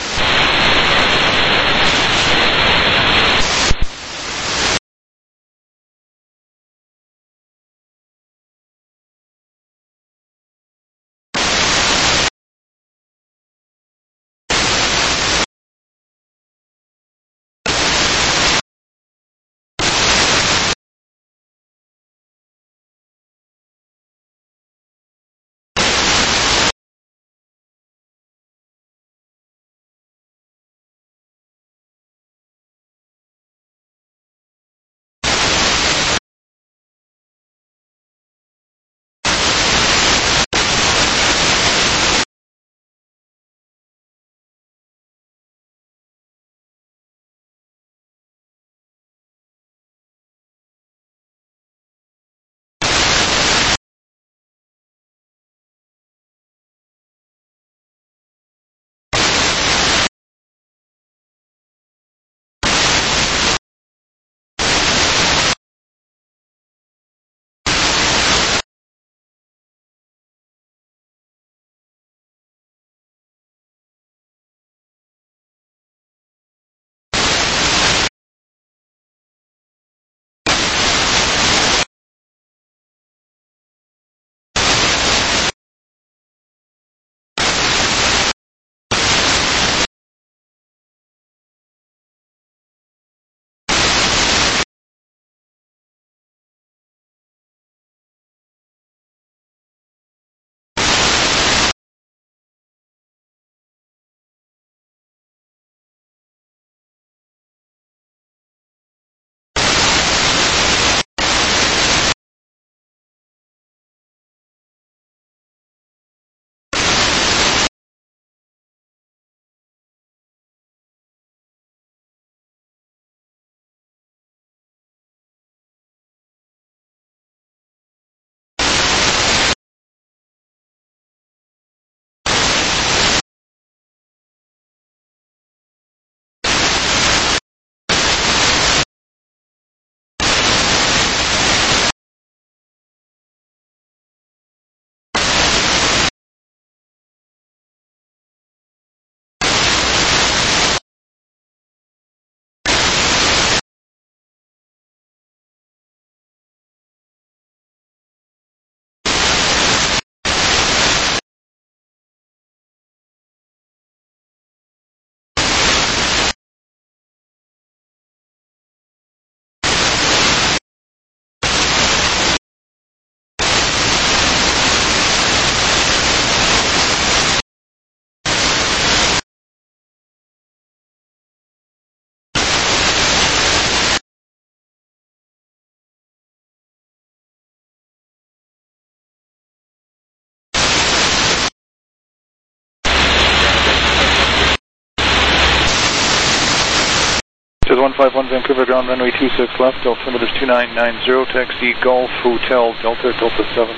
one five one Vancouver ground, runway two six left, altimeter is two nine nine zero, taxi Golf Hotel Delta, Delta seven.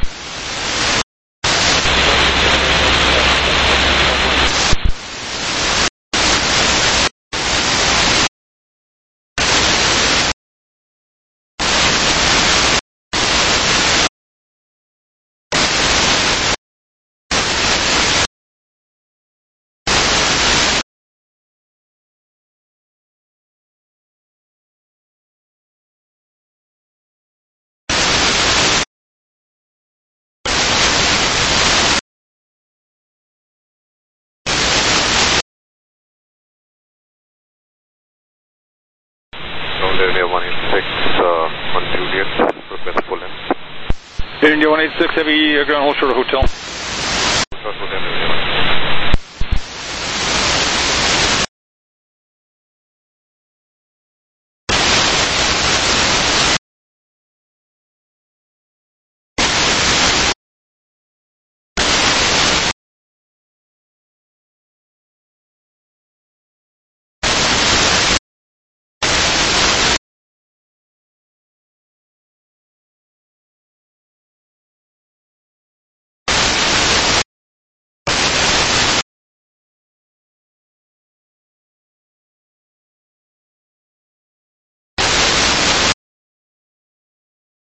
India one eight six, uh, one Juliet, request full in. Air India one eight six, heavy uh, ground hold short of hotel. Short hotel, India one eight six.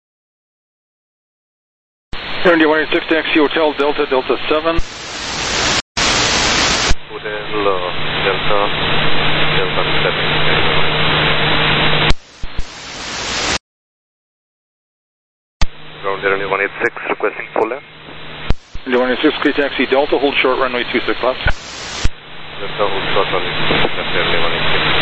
Air India one eight six, taxi Hotel Delta, Delta seven. Hello, Delta, Delta seven. Ground zero one eight six, requesting full left. one eight six, clear taxi Delta, hold short runway two six left. Delta, hold short runway two six left, runway one eight six.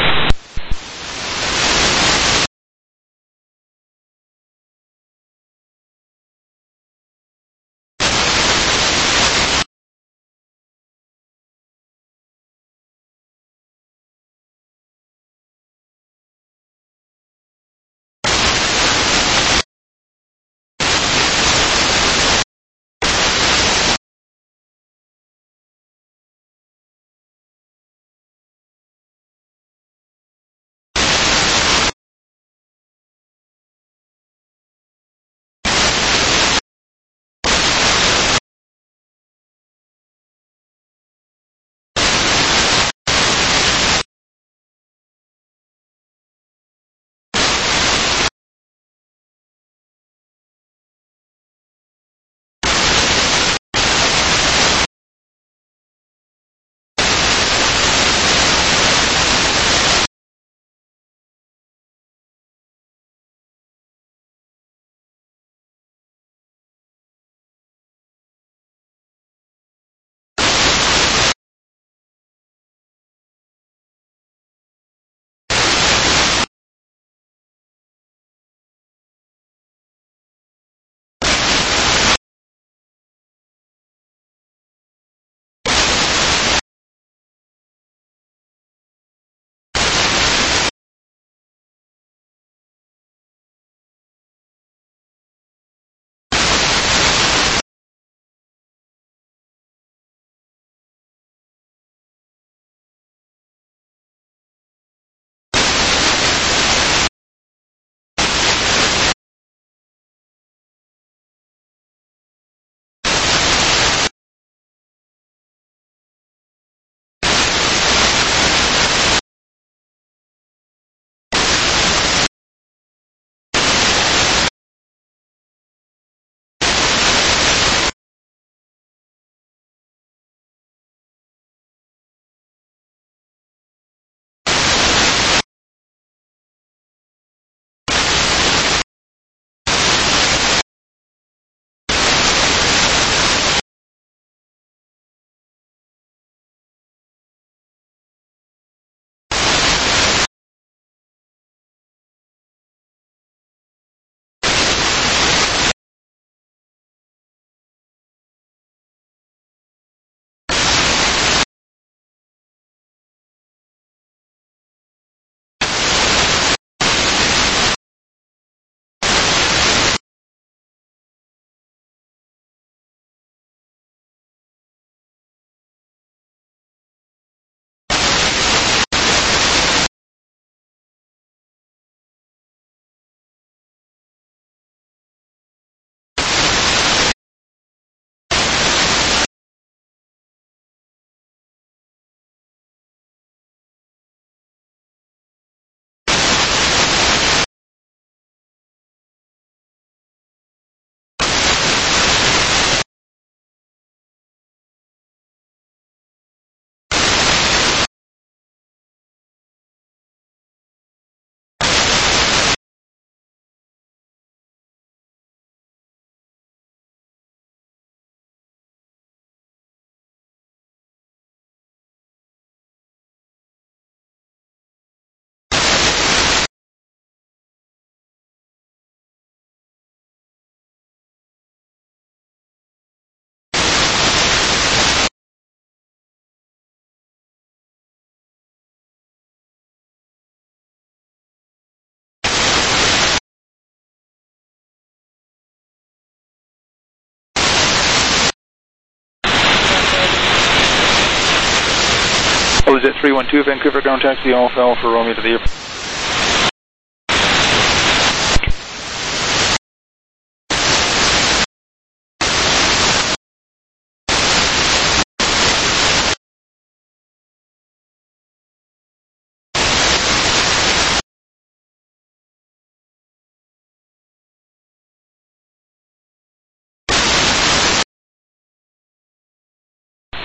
O Z three one two, Vancouver ground taxi Alpha Alpha Romeo to the airport.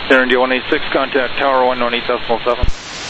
Air India one eighty-six, contact Tower one one eight decimal seven.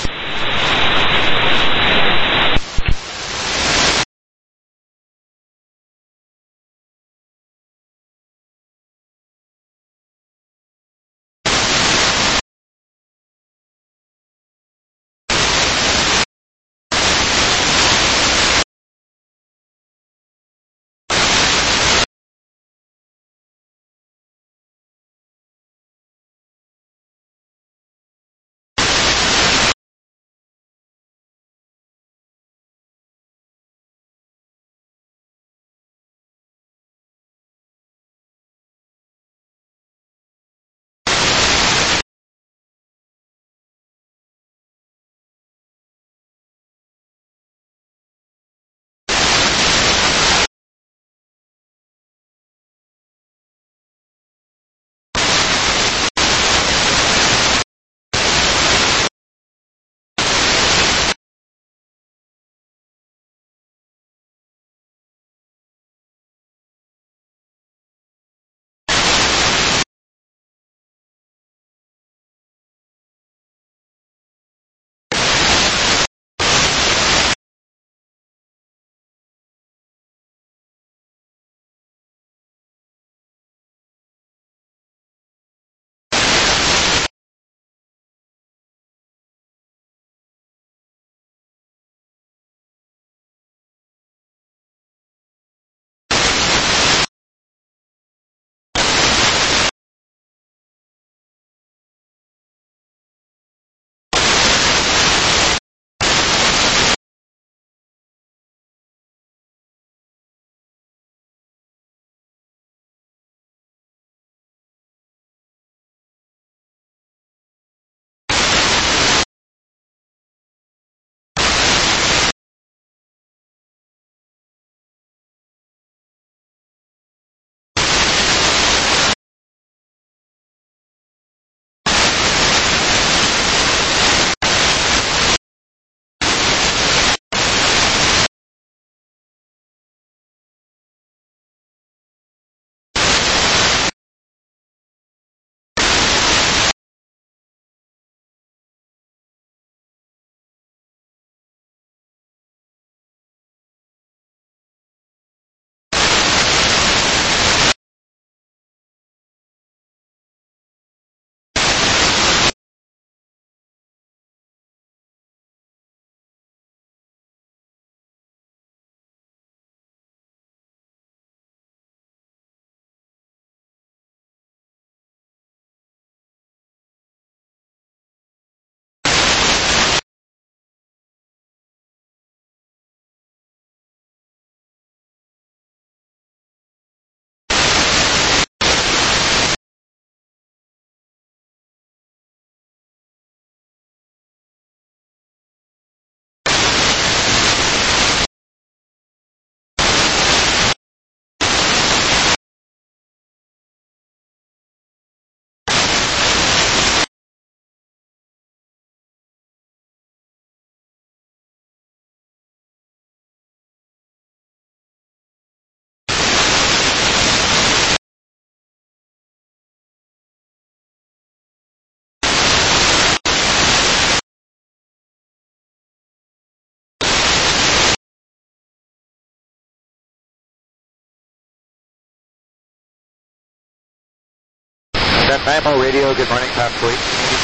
N Y M O radio, good morning, Top Fleet.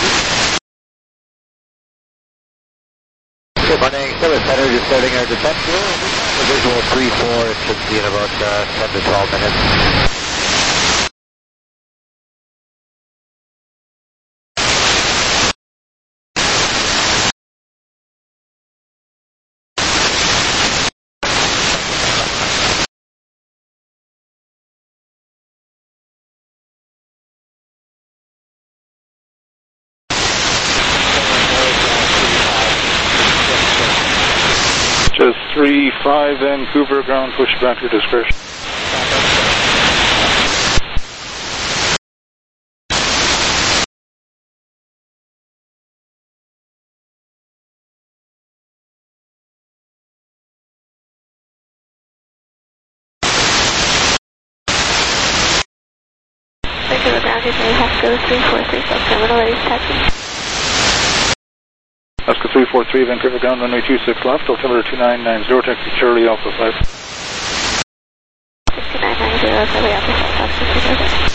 Good morning, Service Center, just starting our descent here. Visual three four, it should be in about uh, ten to twelve minutes. Just three five Vancouver, ground push back to discretion. Vancouver ground, you may have to go three four three, South Terminal, ready to taxi. Oscar three four three, Vancouver ground, runway two six left, altimeter two nine nine zero, taxi Charlie Alpha five. two nine nine zero, Charlie Alpha five, taxi two zero zero.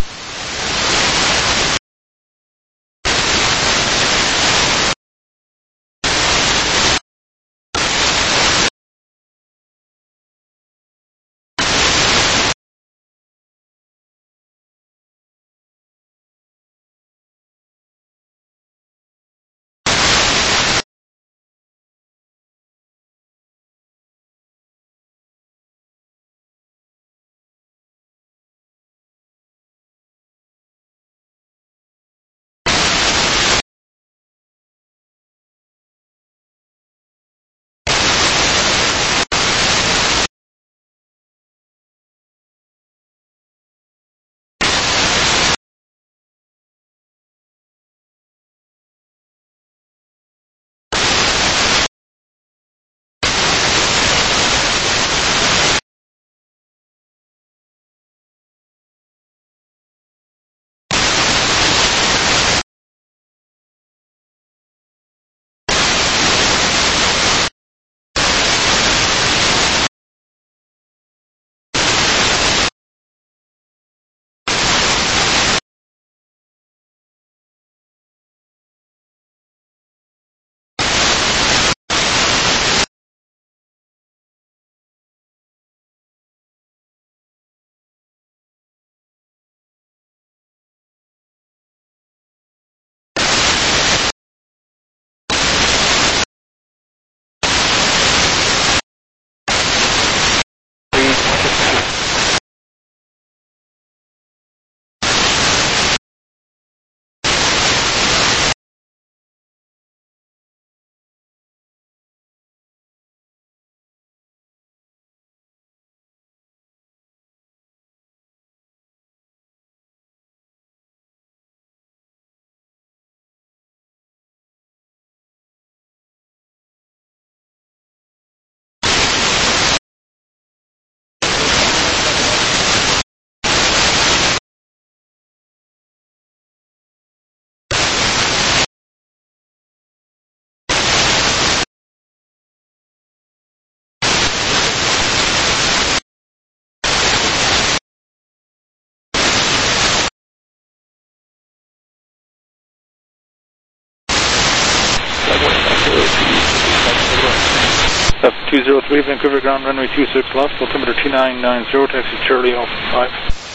F two zero three, Vancouver ground, runway two six left, altimeter two nine nine zero, taxi Charlie Alpha five.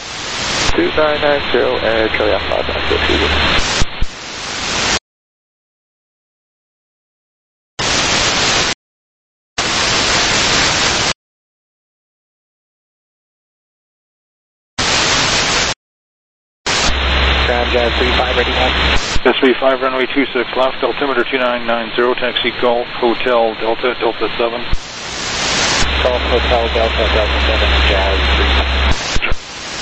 two nine nine zero, Air Charlie Alpha five, back to two zero. Ground Jazz three five, ready now. Jazz three five, runway two six left, altimeter two nine nine zero, taxi Golf Hotel Delta, Delta seven. Golf Hotel Delta, Delta seven, Jazz three five.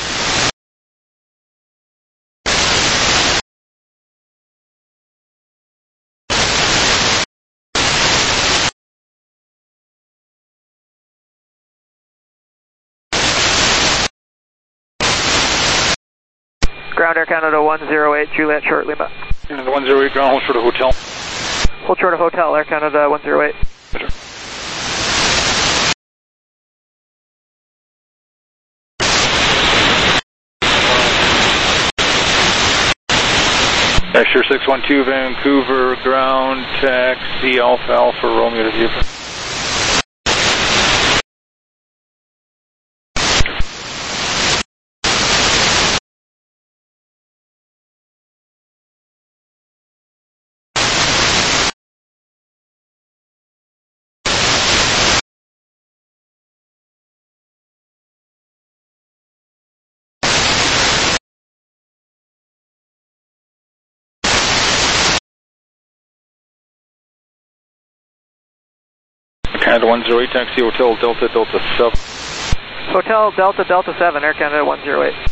Ground Air Canada one zero eight, Juliet Short Lima. And the one zero eight ground, hold short of hotel. Hold short of hotel, Air Canada one zero eight. Better. Asher six one two, Vancouver ground, taxi Alpha Alpha Romeo to vehicle. Canada one zero eight, taxi Hotel Delta Delta seven. Hotel Delta Delta seven, Air Canada one zero eight.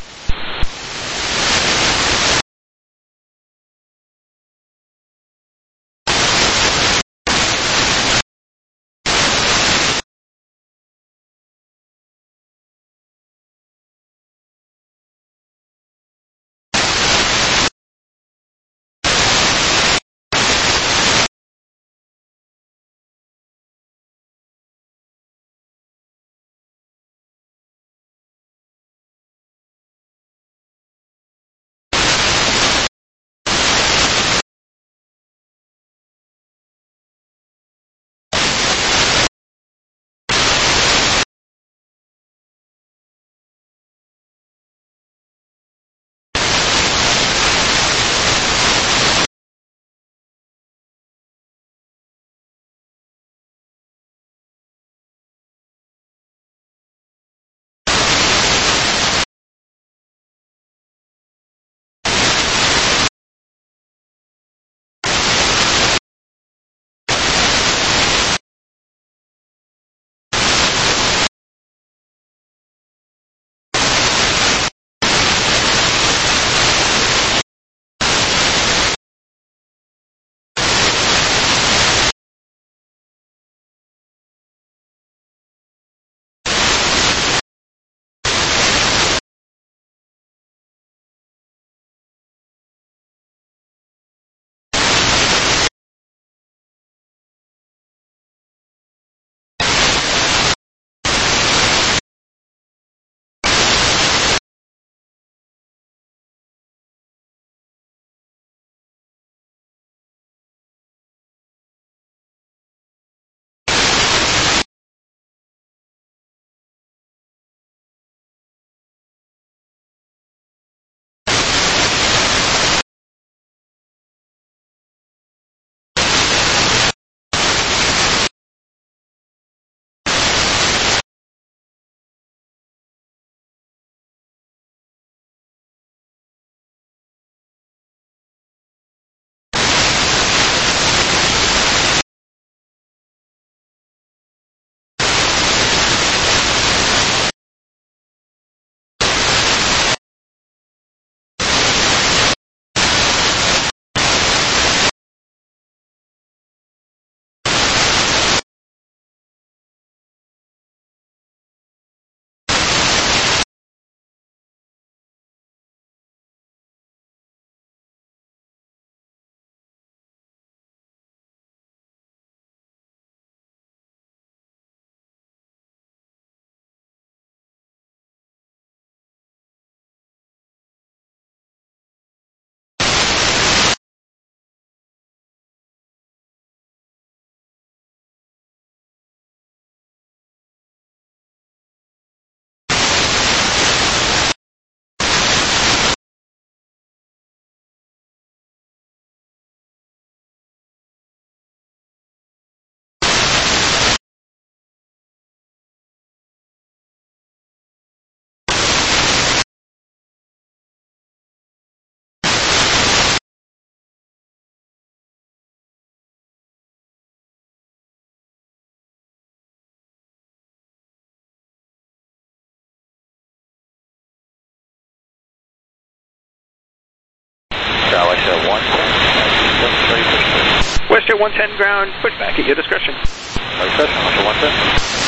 First at one ten ground, push back at your discretion. Discretion, Marshall one ten.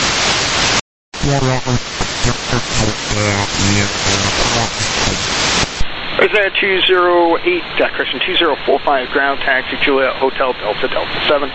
Is that two zero eight, uh, correction, two zero four five ground taxi Juliet Hotel Delta Delta seven.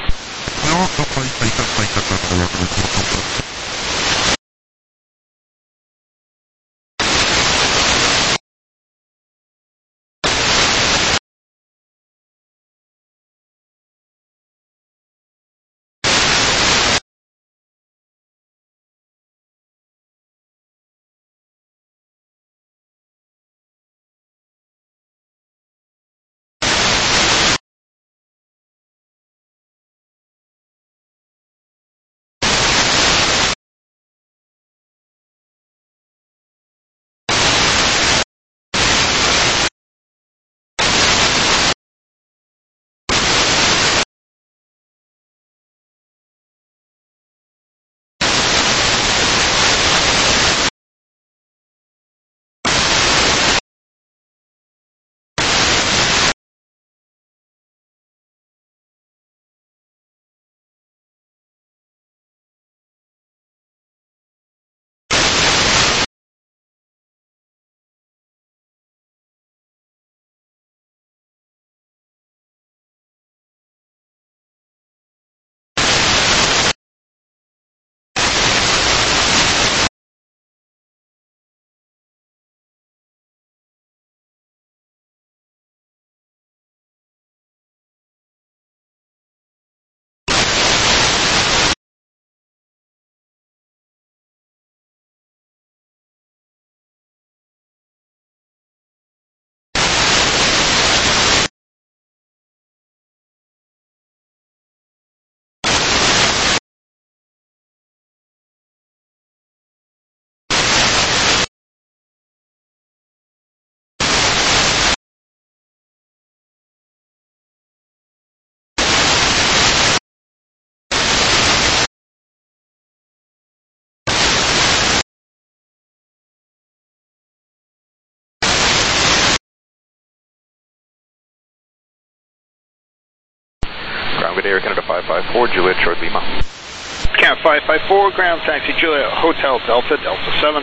Ground good Air Canada five five four, Juliet Short Lima. Count five five four, ground taxi Juliet Hotel Delta Delta seven.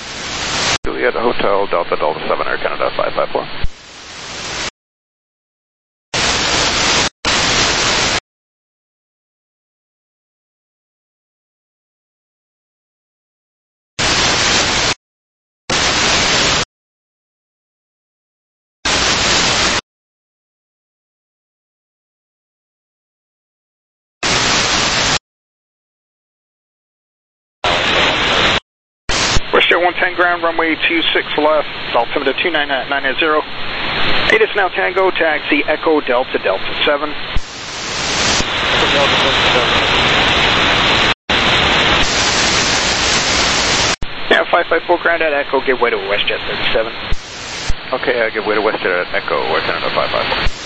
Juliet Hotel Delta Delta seven, Air Canada five five four. Westjet one ten ground, runway two six left, altimeter two nine nine zero. eight is now Tango, taxi Echo Delta Delta seven. Now five five four ground at Echo, give way to Westjet thirty-seven. Okay, I give way to Westjet at Echo, Air Canada five five four.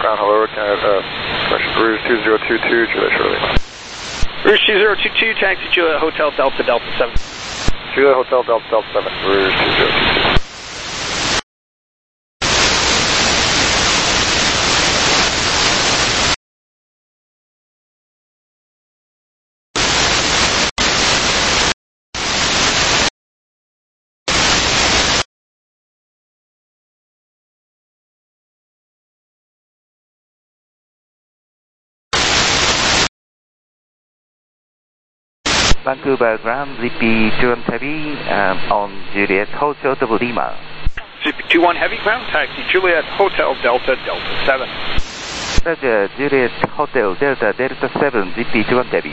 Ground, hello, Canada, correction, Rouge two zero two two, Juliet Charlie. Rouge two zero two two, taxi Juliet Hotel Delta Delta seven. Juliet Hotel Delta Delta seven, Rouge two zero two two. Vancouver Ground, Z P two one Heavy um, on Juliet Hotel Double Lima. Z P two one Heavy ground, taxi Juliet Hotel Delta Delta seven. Roger, Juliet Hotel Delta Delta seven, Z P two one Heavy.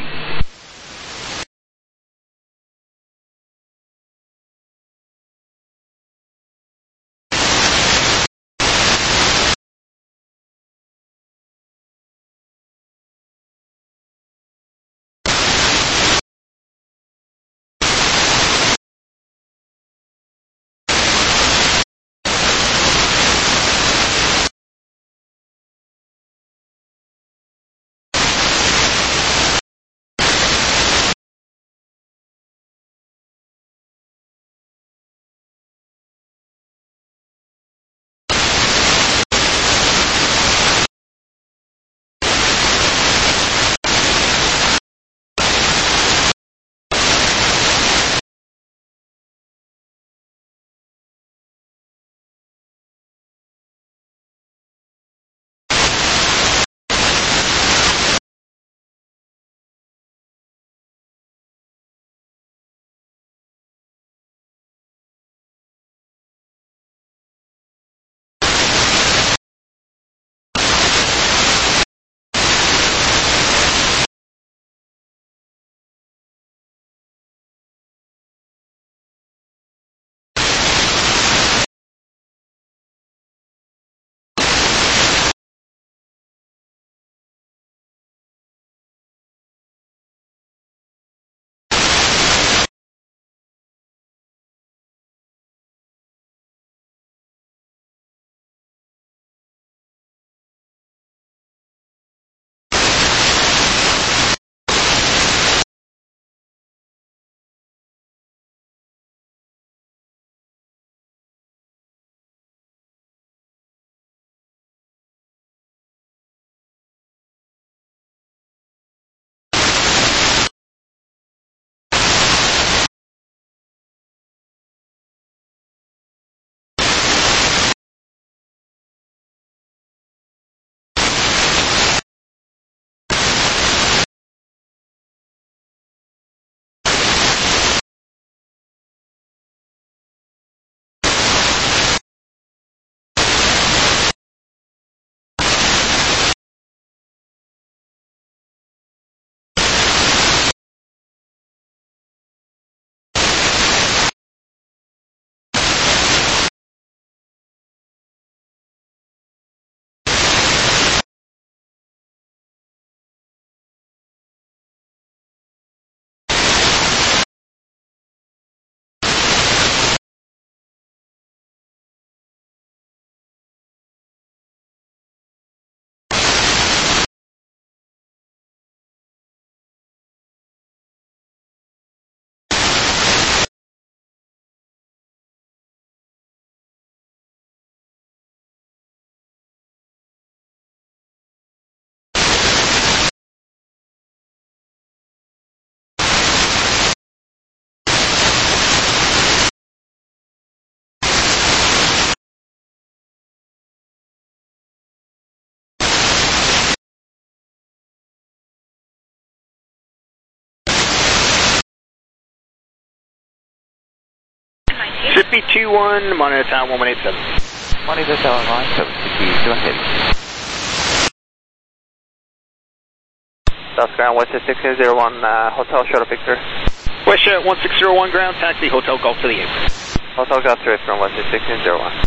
Z P two one, monitor town one one eight seven. Monitor town one seven, Z P two one Heavy. South ground one six zero zero one, uh, Hotel Shuttle Victor. West Jet one six zero one ground, taxi Hotel Golf to the eight. Hotel Golf to from one six zero one.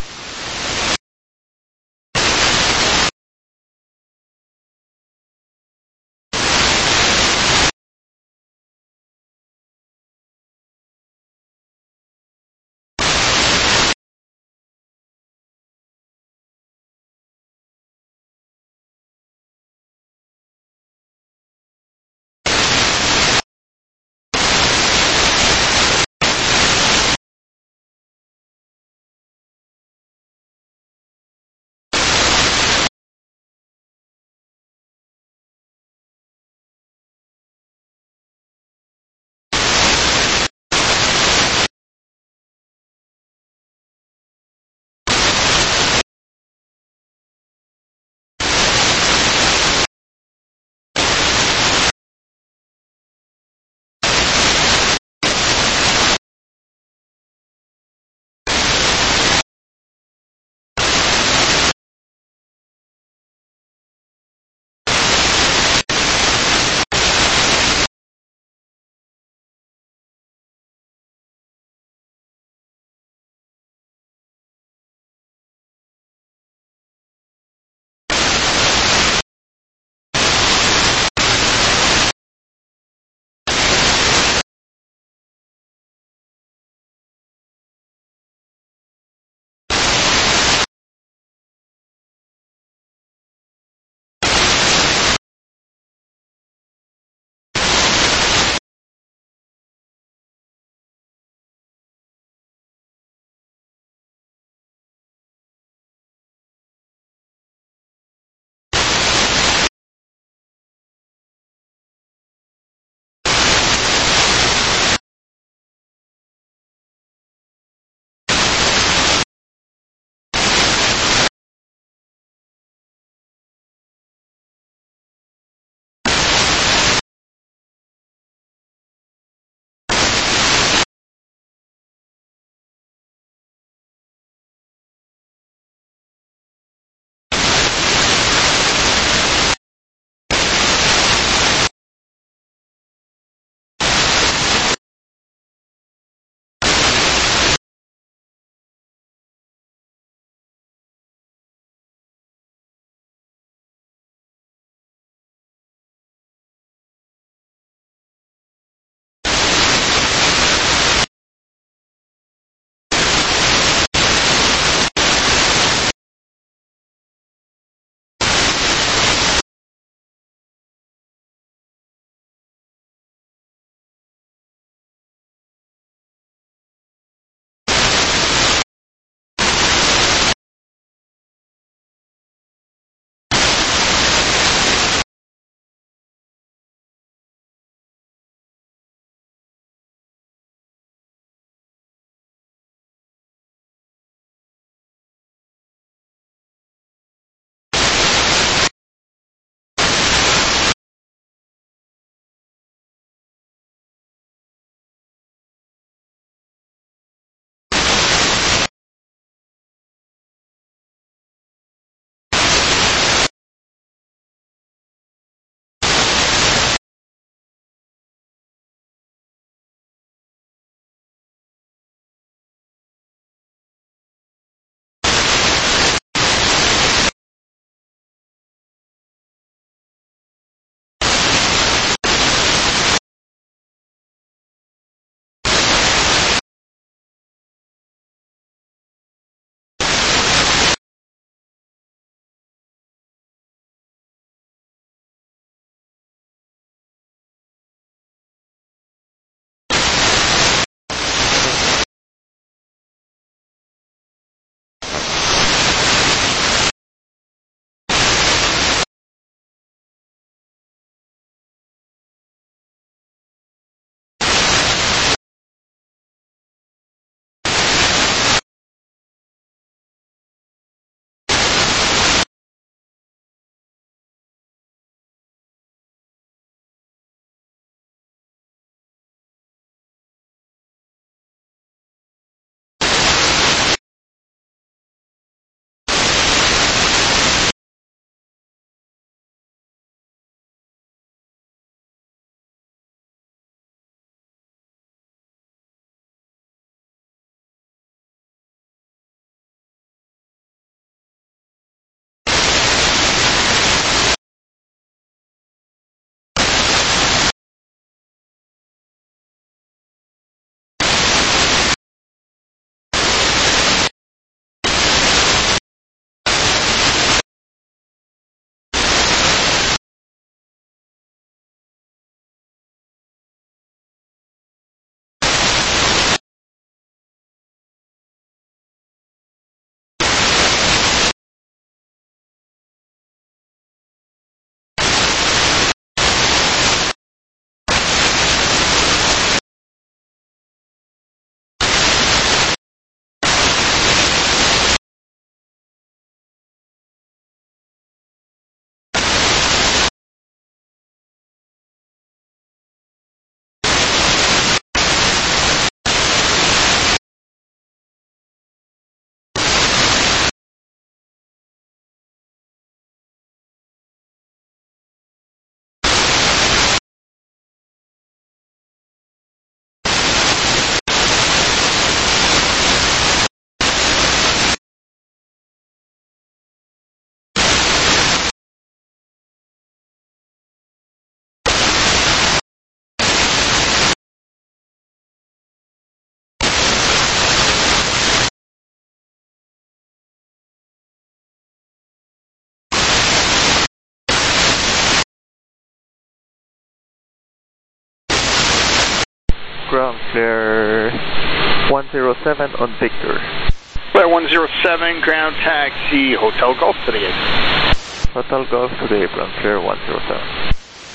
ground clear one zero seven on Victor. Clear one zero seven, ground taxi, Hotel Golf to the apron. Hotel Golf to the apron, clear one zero seven.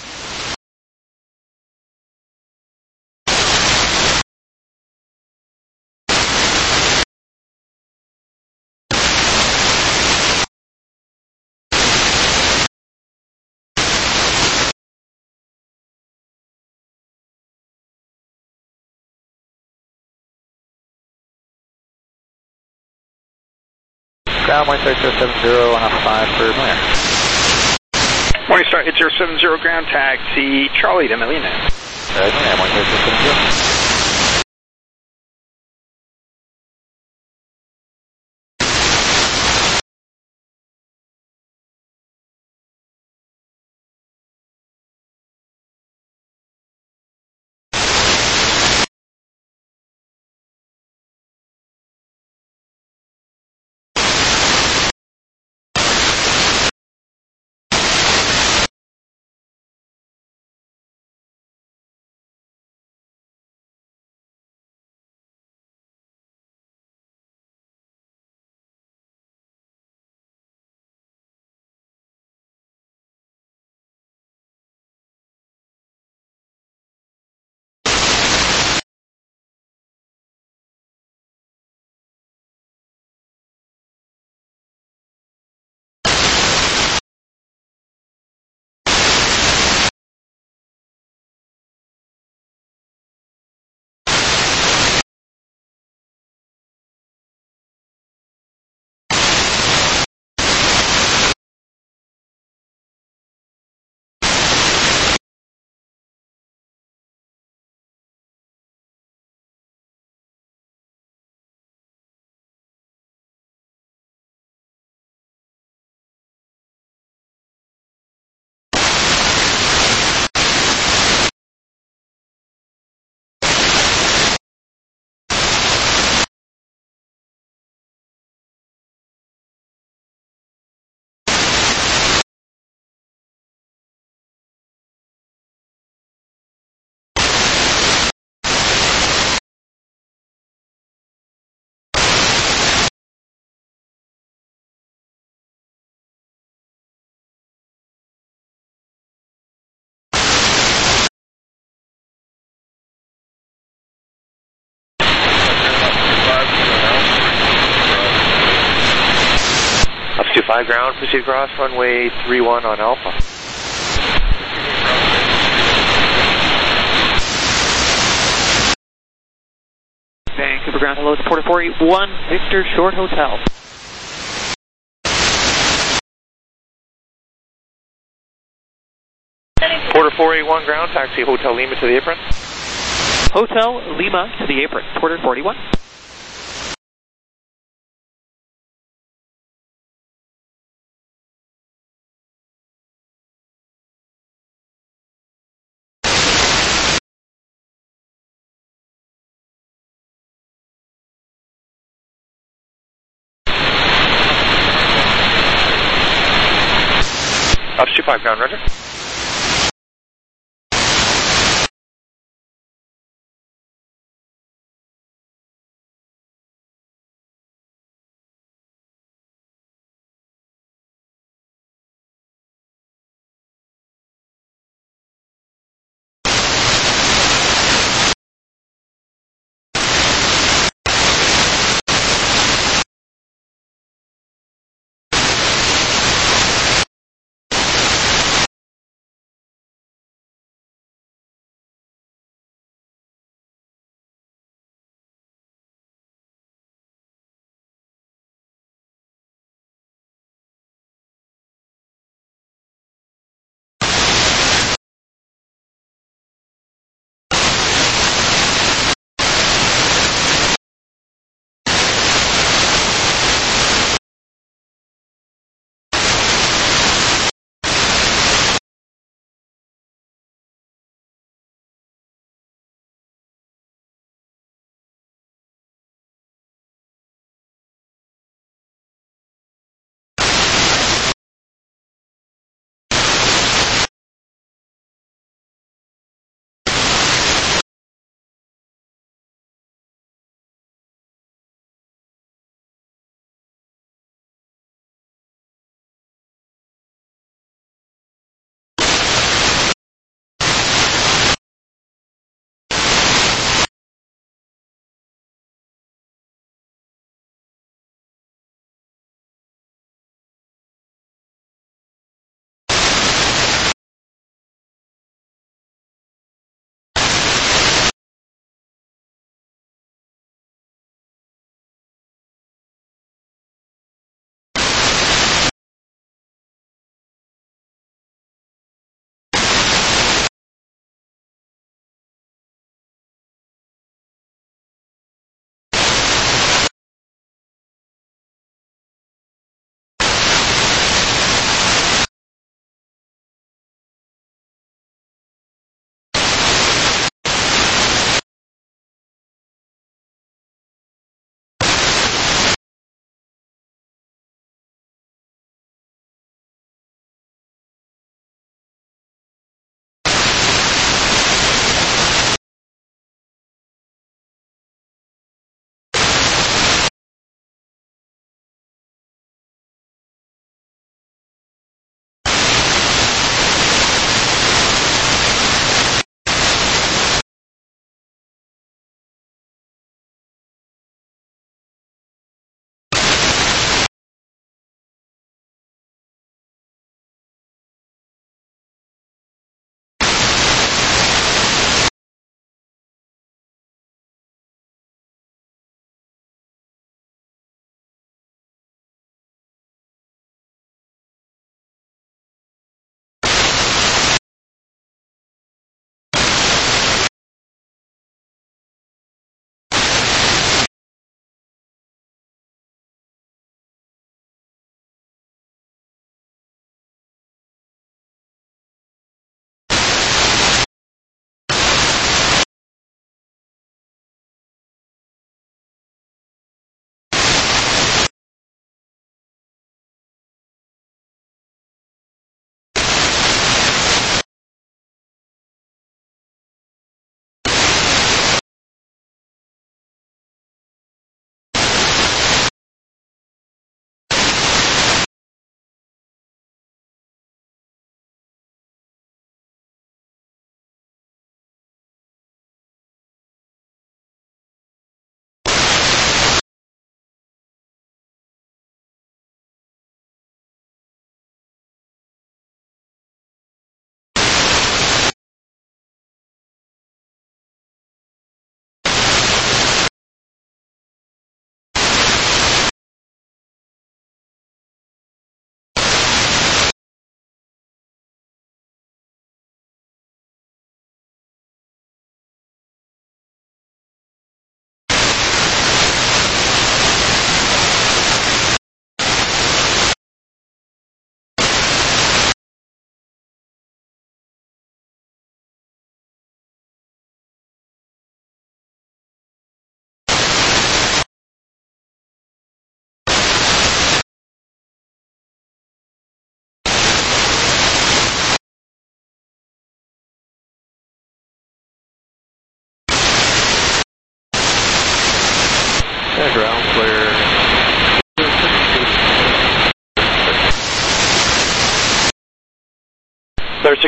Ground Morningstar zero seven zero on Alpha five for Miller. Morningstar eight zero seven zero, ground taxi, Charlie to Melina. Alright, Melina, Morningstar zero seven zero. Five ground, proceed across runway three one on Alpha. Vancouver ground, hello, it's Porter four eight one, Victor Short Hotel. Porter four eight one, ground taxi, Hotel Lima to the apron. Hotel Lima to the apron, Porter forty-one. Altitude five ground, roger.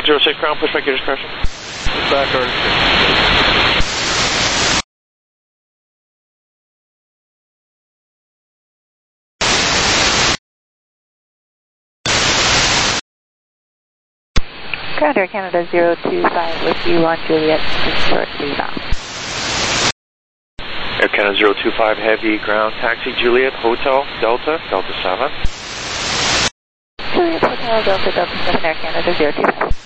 eight zero six ground, push back your discretion. Back order six. Ground Air Canada zero two five with you on Juliet, short rebound. Air Canada zero two five Heavy, ground taxi Juliet, Hotel, Delta, Delta seven. Juliet, Hotel, Delta, Delta seven, Air Canada zero two five.